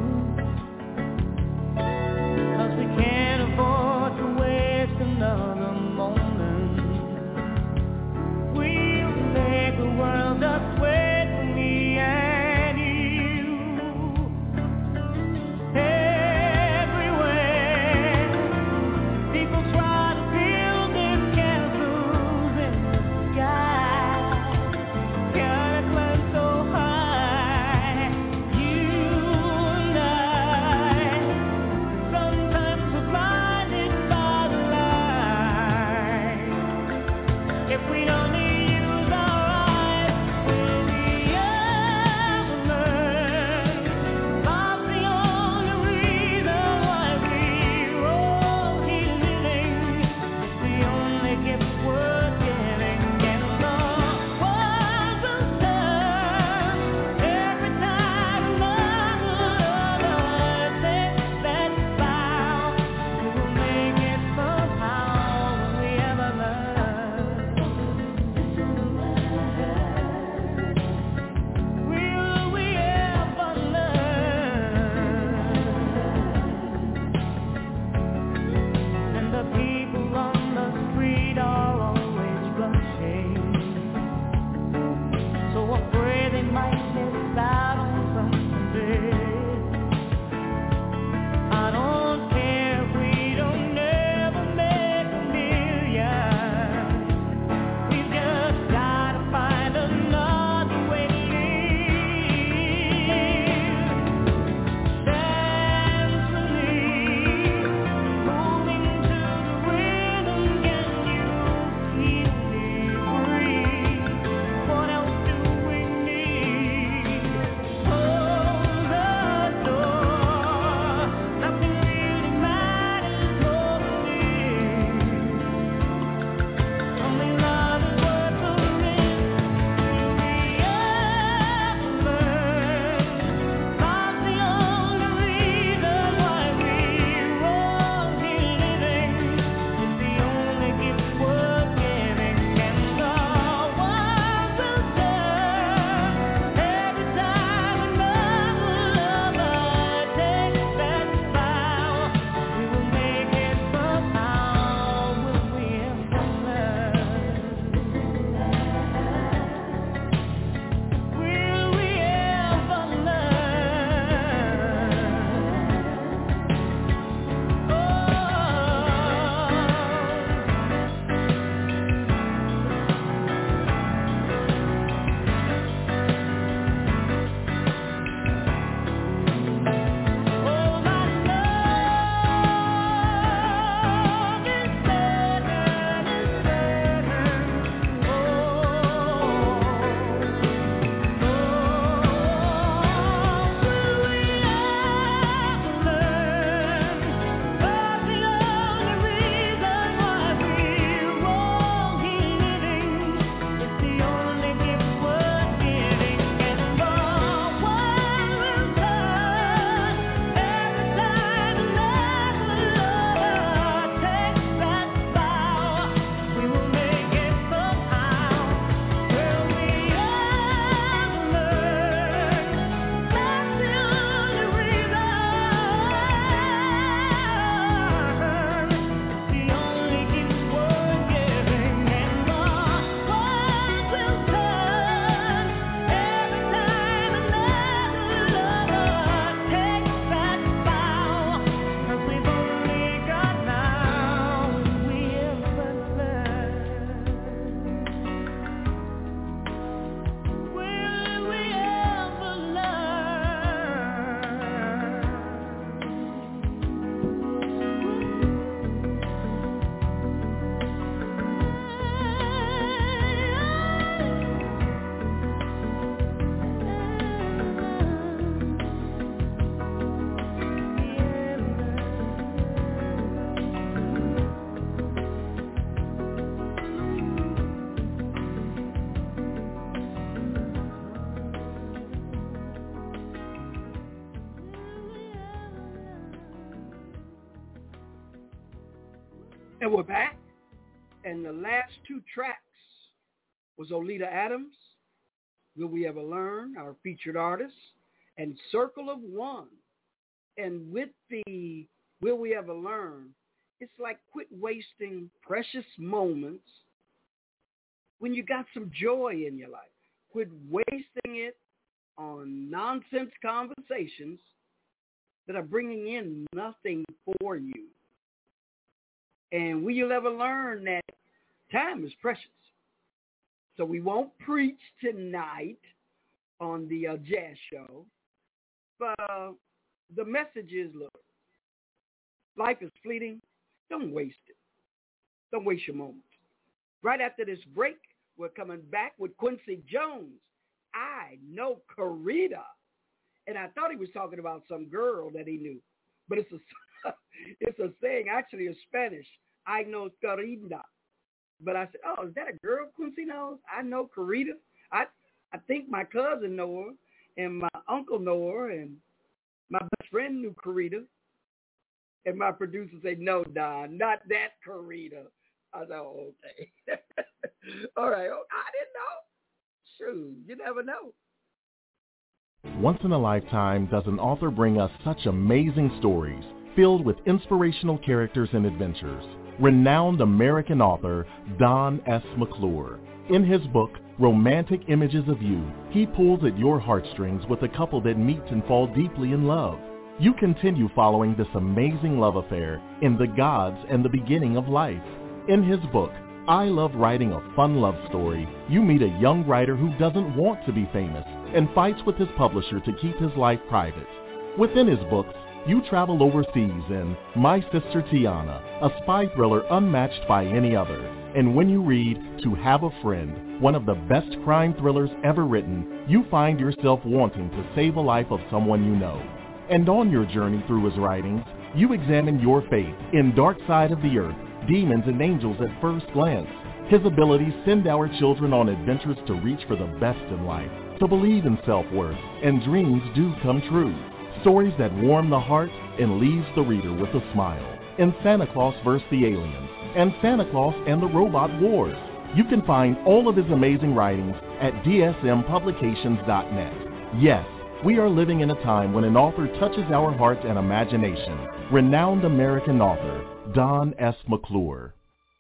'Cause we can't afford to waste another moment. We'll make the world just wait for me and you. Everywhere people try to build their castles in the sky. Gotta climb so high. And we're back. And the last two tracks was Oleta Adams, Will We Ever Learn, our featured artist, and Circle of One. And with the Will We Ever Learn, it's like quit wasting precious moments when you got some joy in your life. Quit wasting it on nonsense conversations that are bringing in nothing for you. And will you ever learn that time is precious? So we won't preach tonight on the jazz show, but the message is, look, life is fleeting. Don't waste it. Don't waste your moments. Right after this break, we're coming back with Quincy Jones. I know Corita. And I thought he was talking about some girl that he knew. But it's a saying, actually in Spanish. I know Corita. But I said, oh, is that a girl Quincy knows? I know Corita. I think my cousin know her, and my uncle know her, and my best friend knew Corita. And my producer said, no, Don, not that Corita. I said, oh, okay. All right. Oh, I didn't know. Shoot, you never know. Once in a lifetime does an author bring us such amazing stories filled with inspirational characters and adventures. Renowned American author Don S. McClure. In his book, Romantic Images of You, he pulls at your heartstrings with a couple that meet and fall deeply in love. You continue following this amazing love affair in The Gods and the Beginning of Life. In his book, I Love Writing a Fun Love Story, you meet a young writer who doesn't want to be famous and fights with his publisher to keep his life private. Within his books, you travel overseas in My Sister Tiana, a spy thriller unmatched by any other. And when you read To Have a Friend, one of the best crime thrillers ever written, you find yourself wanting to save a life of someone you know. And on your journey through his writings, you examine your faith in Dark Side of the Earth, Demons and Angels at First Glance. His abilities send our children on adventures to reach for the best in life, to believe in self-worth, and dreams do come true. Stories that warm the heart and leaves the reader with a smile. In Santa Claus vs. the Aliens and Santa Claus and the Robot Wars. You can find all of his amazing writings at dsmpublications.net. Yes, we are living in a time when an author touches our hearts and imagination. Renowned American author Don S. McClure.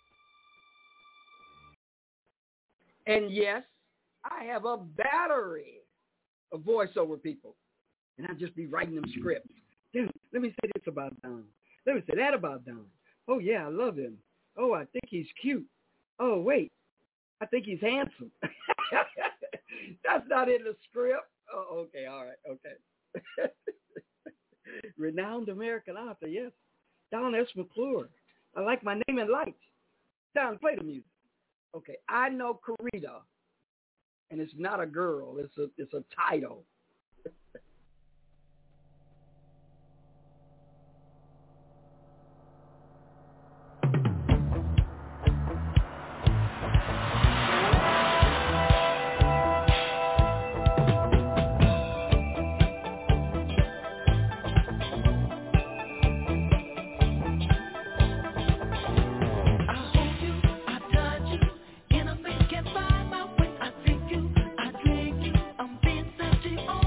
And yes, I have a battery of voiceover people. And I'll just be writing them scripts. Then, let me say this about Don. Let me say that about Don. Oh, yeah, I love him. Oh, I think he's cute. Oh, wait, I think he's handsome. That's not in the script. Oh, okay, all right, okay. Renowned American author, yes. Don S. McClure. I like my name in lights. Don, play the music. Okay, I know Corita. And it's not a girl. It's a title. I'm being such an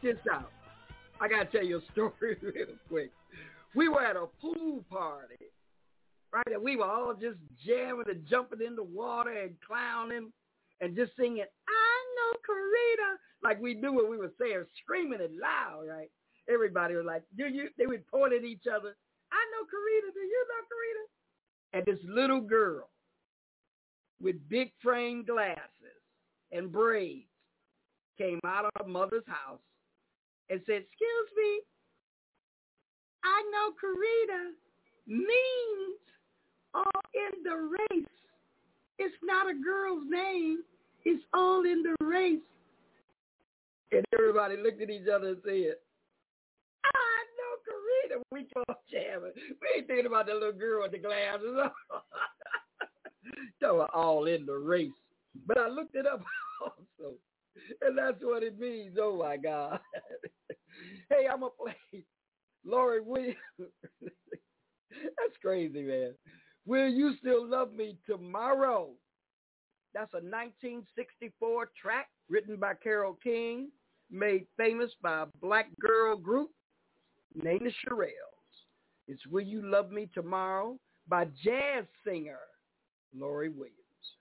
this out. I got to tell you a story real quick. We were at a pool party, right? And we were all just jamming and jumping in the water and clowning and just singing, I know Karita, like we do what we were saying, screaming it loud, right? Everybody was like, they would point at each other. I know Karita. Do you know Karita? And this little girl with big frame glasses and braids came out of her mother's house and said, excuse me, I know Karita means all in the race. It's not a girl's name. It's all in the race. And everybody looked at each other and said, I know Karita. We kept jamming. We ain't thinking about the little girl with the glasses on. They were all in the race. But I looked it up also. And that's what it means. Oh, my God. Hey, I'm going to play Lori Williams. That's crazy, man. Will You Still Love Me Tomorrow? That's a 1964 track written by Carole King, made famous by a black girl group named the Shirelles. It's Will You Love Me Tomorrow by jazz singer Lori Williams.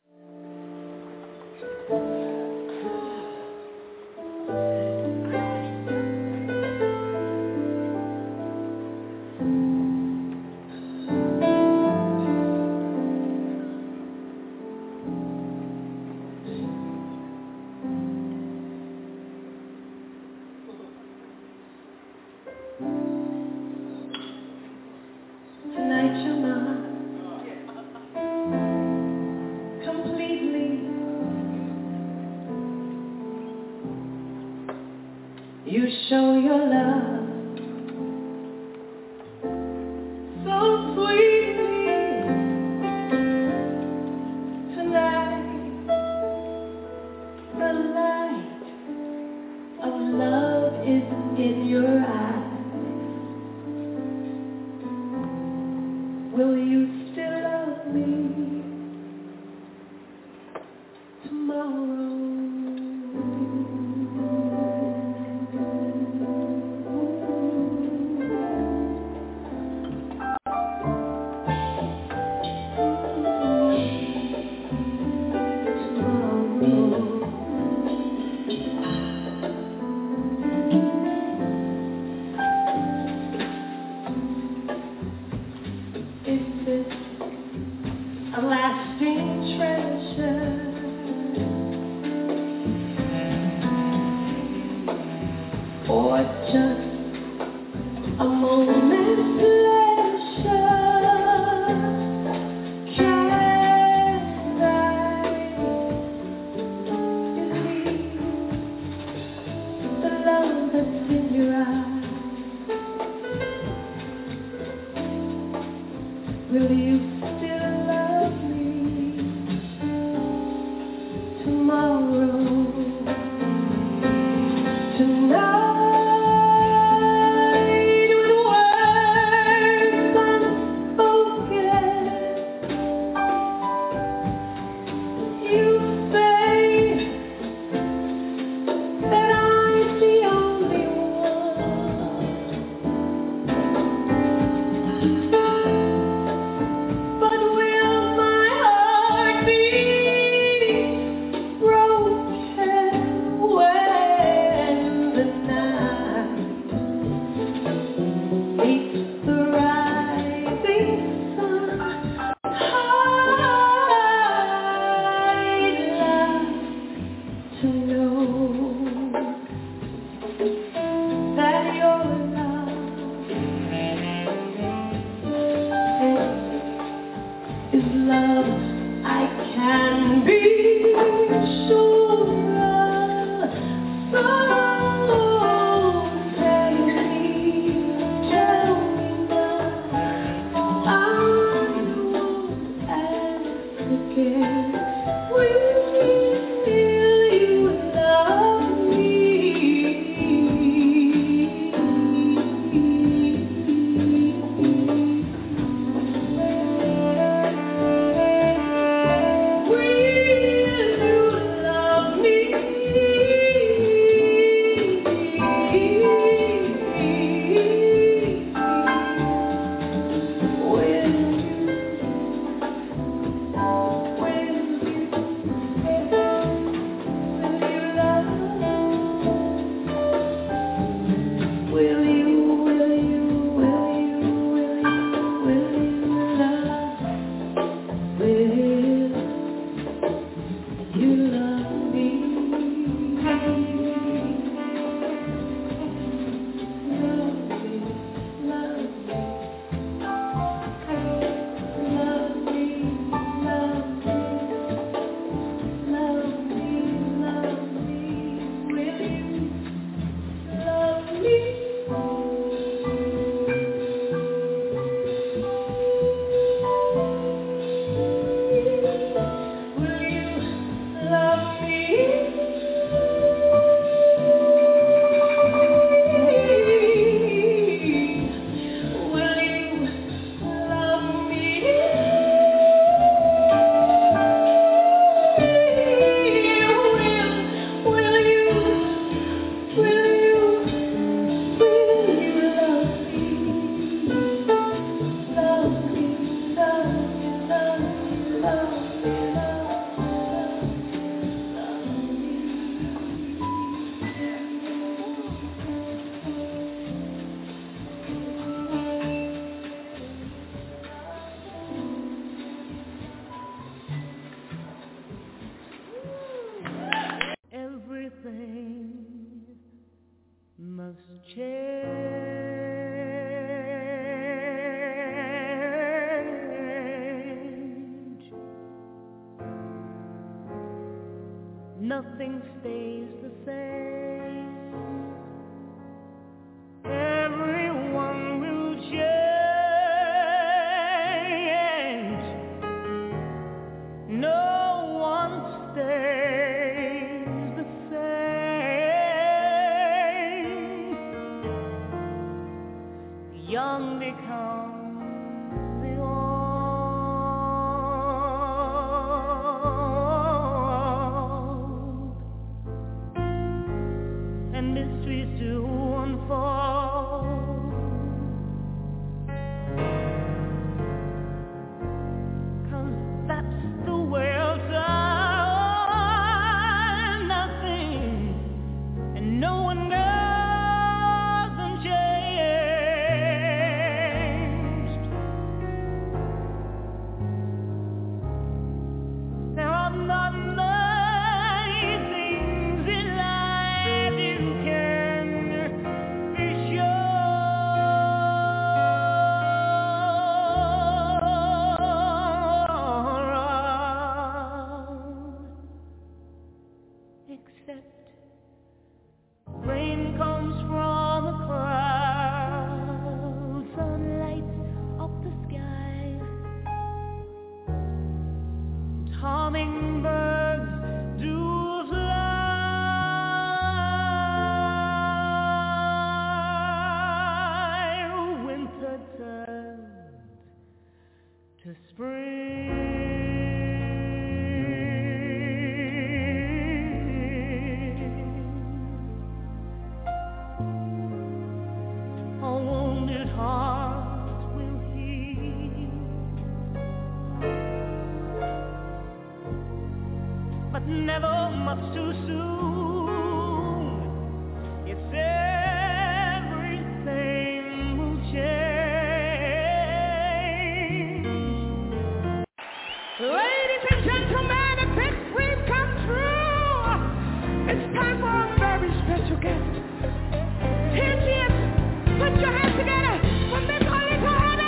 You show your love so sweetly tonight. The light of love is in your eyes. Will you still love me tomorrow? Will you still love me tomorrow? Tonight when Nothing stays the same. Everyone will change. No one stays the same. The young become the old, and mysteries to unfold. 'Cause that's the way of time. Nothing and no one doesn't change. There are not many things in life you can be sure of, except rain comes from a cloud, sun lights up the sky, hummingbirds do fly. Winter turns to spring. A wounded heart will heal, but never much too soon. It's everything will change. Ladies and gentlemen, if this dream come true, it's time for a very special guest. Here she is. Put your hands together for Miss Olita Hanna.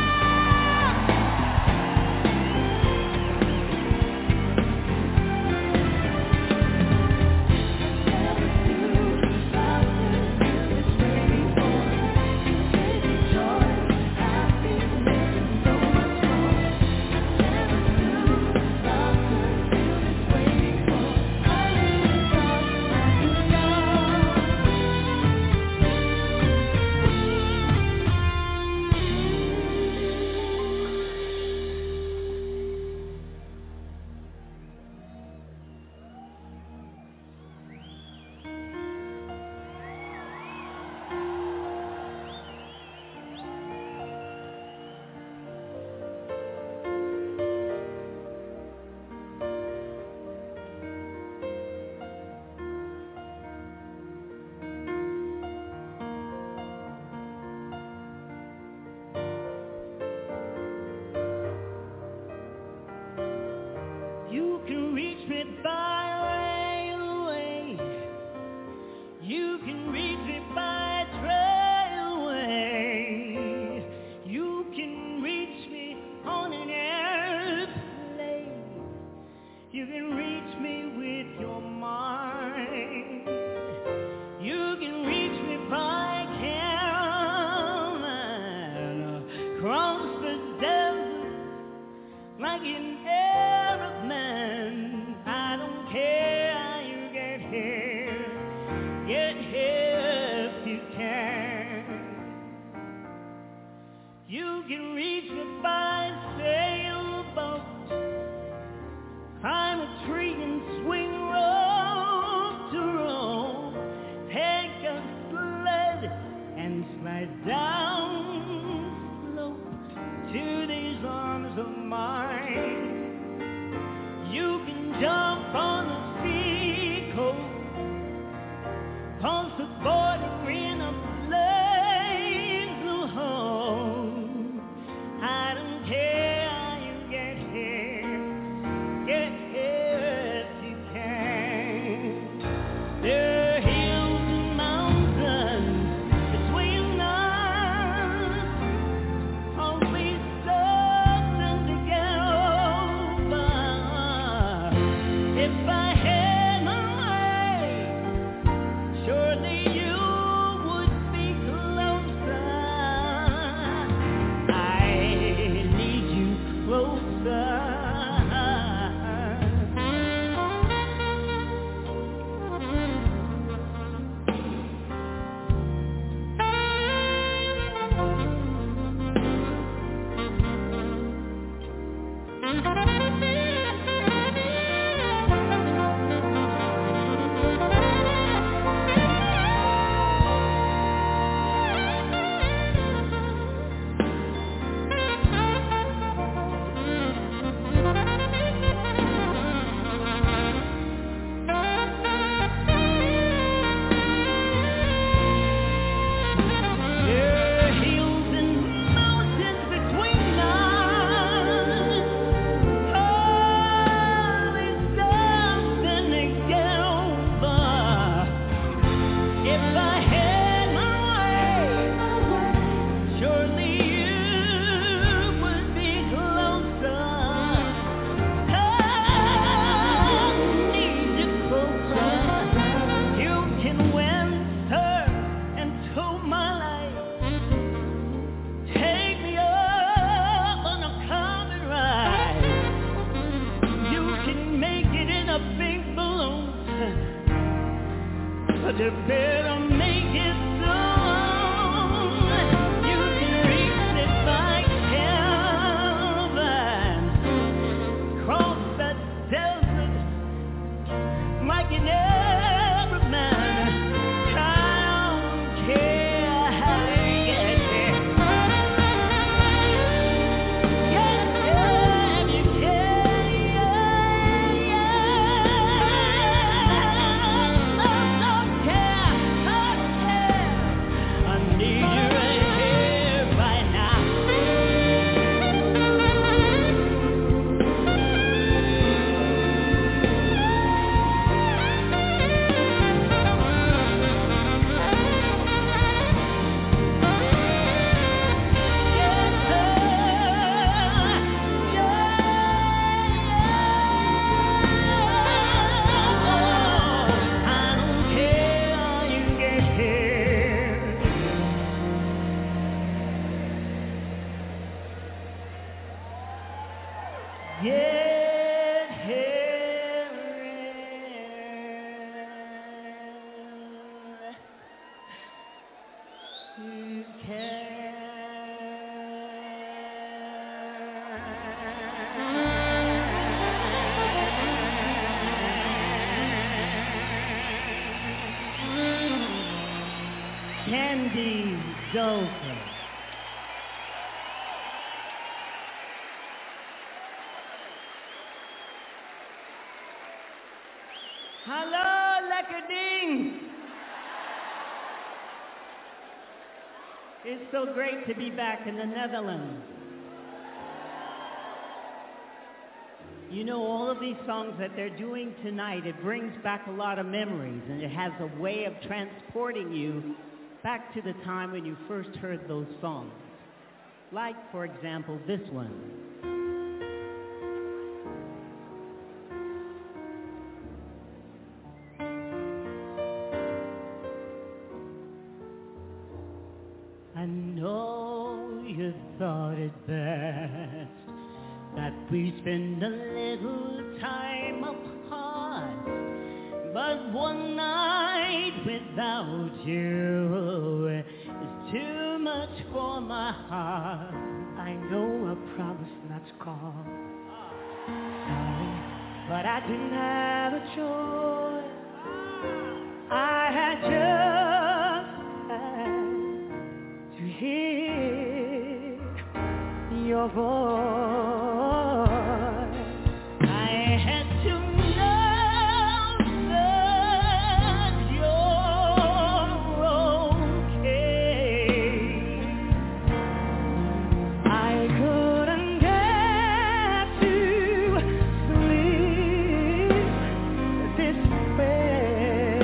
You can reach me by railway. You can reach me by trailway. You can reach me on an airplane. You can reach me with your mind. You can reach me by camel across the desert like an Arab man. I don't care how you get here if you can. You can reach me by sailboat, climb a tree and swing rope to rope, take a sled and slide down slope to these arms of mine. You can jump on a sea coast, cross the border in a blaze of hope. I don't care how you get here if you can. There are hills and mountains that Get here you can. Candy Dover. Hallo, lekker ding. It's so great to be back in the Netherlands. You know, all of these songs that they're doing tonight, it brings back a lot of memories, and it has a way of transporting you back to the time when you first heard those songs. Like, for example, this one. I know you thought it best that we spend a little time apart, but one night without you is too much for my heart. I know I promised not to call, sorry, but I didn't have a choice. I had just to hear your voice. I had to know that you're okay. I couldn't get to sleep this way.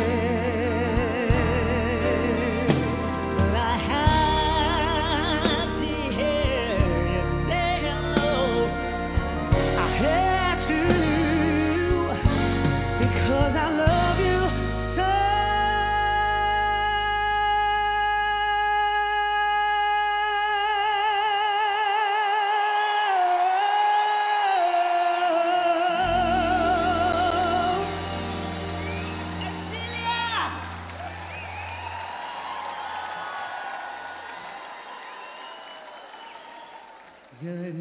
But I had to hear you say hello. I had to, because I love you so. Good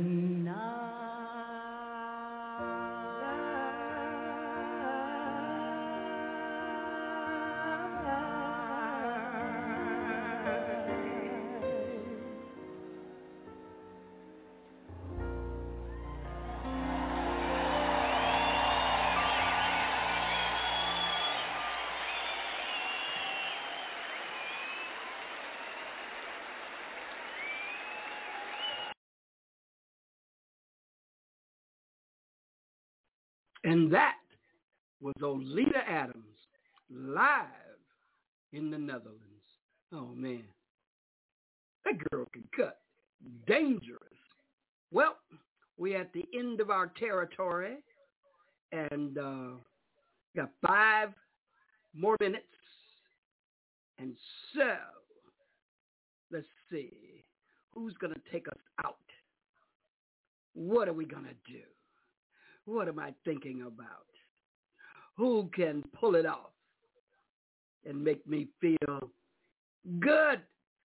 And that was Oleta Adams, live in the Netherlands. Oh, man. That girl can cut. Dangerous. Well, we're at the end of our territory, and got 5 more minutes. And so, let's see. Who's going to take us out? What are we going to do? What am I thinking about? Who can pull it off and make me feel good?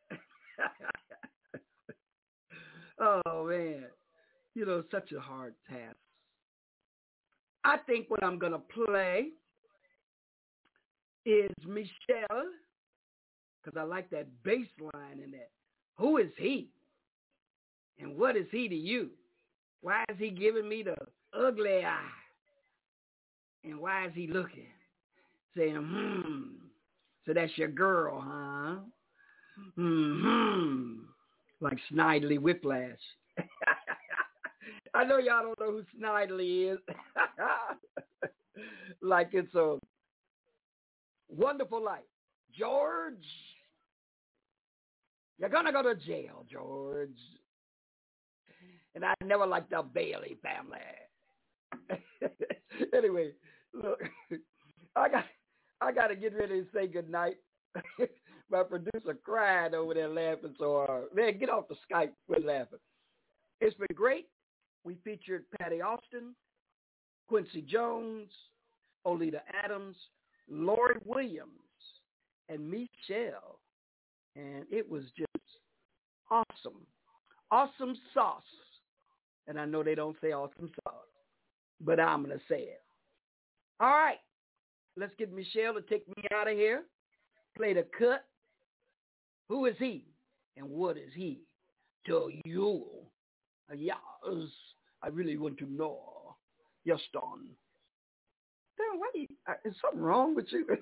Oh, man. You know, such a hard task. I think what I'm going to play is Michelle, because I like that bass line in that. Who is he? And what is he to you? Why is he giving me the ugly eye? And why is he looking? Saying, So that's your girl, huh? Like Snidely Whiplash. I know y'all don't know who Snidely is. Like it's a Wonderful Life. George, you're going to go to jail, George. And I never liked the Bailey family. Anyway, look, I got to get ready to say goodnight. My producer cried over there laughing so hard. Man, get off the Skype. Quit laughing. It's been great. we featured Patty Austin, Quincy Jones, Oleta Adams, Lori Williams, and Michelle. And it was just awesome. Awesome sauce. And I know they don't say awesome sauce, but I'm going to say it. All right. Let's get Michelle to take me out of here. Play the cut. Who is he? And what is he to you? Yes, I really want to know. Yes, Don. Damn, why is something wrong with you?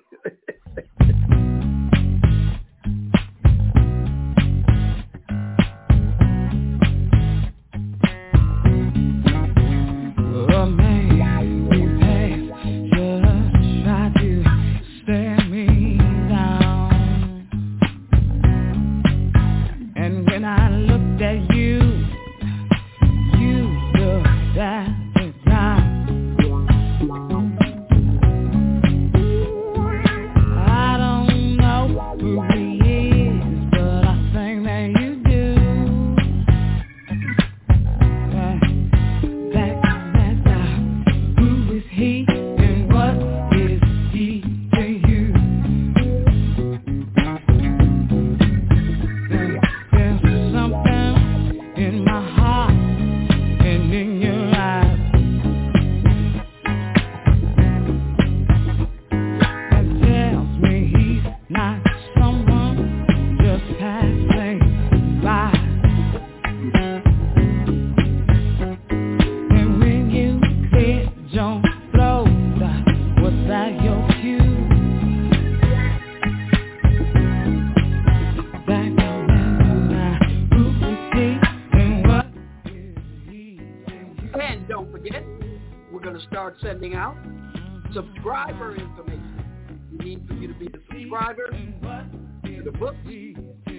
Sending out subscriber information. We need for you to be a subscriber to the books, the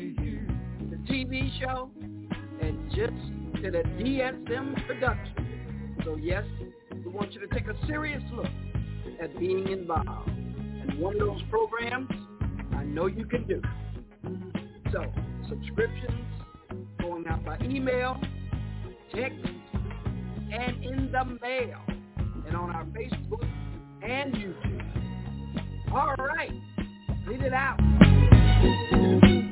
TV show, and just to the DSM production. So yes, we want you to take a serious look at being involved. And one of those programs, I know you can do. So subscriptions going out by email, text, and in the mail. And on our Facebook and YouTube. All right. Read it out.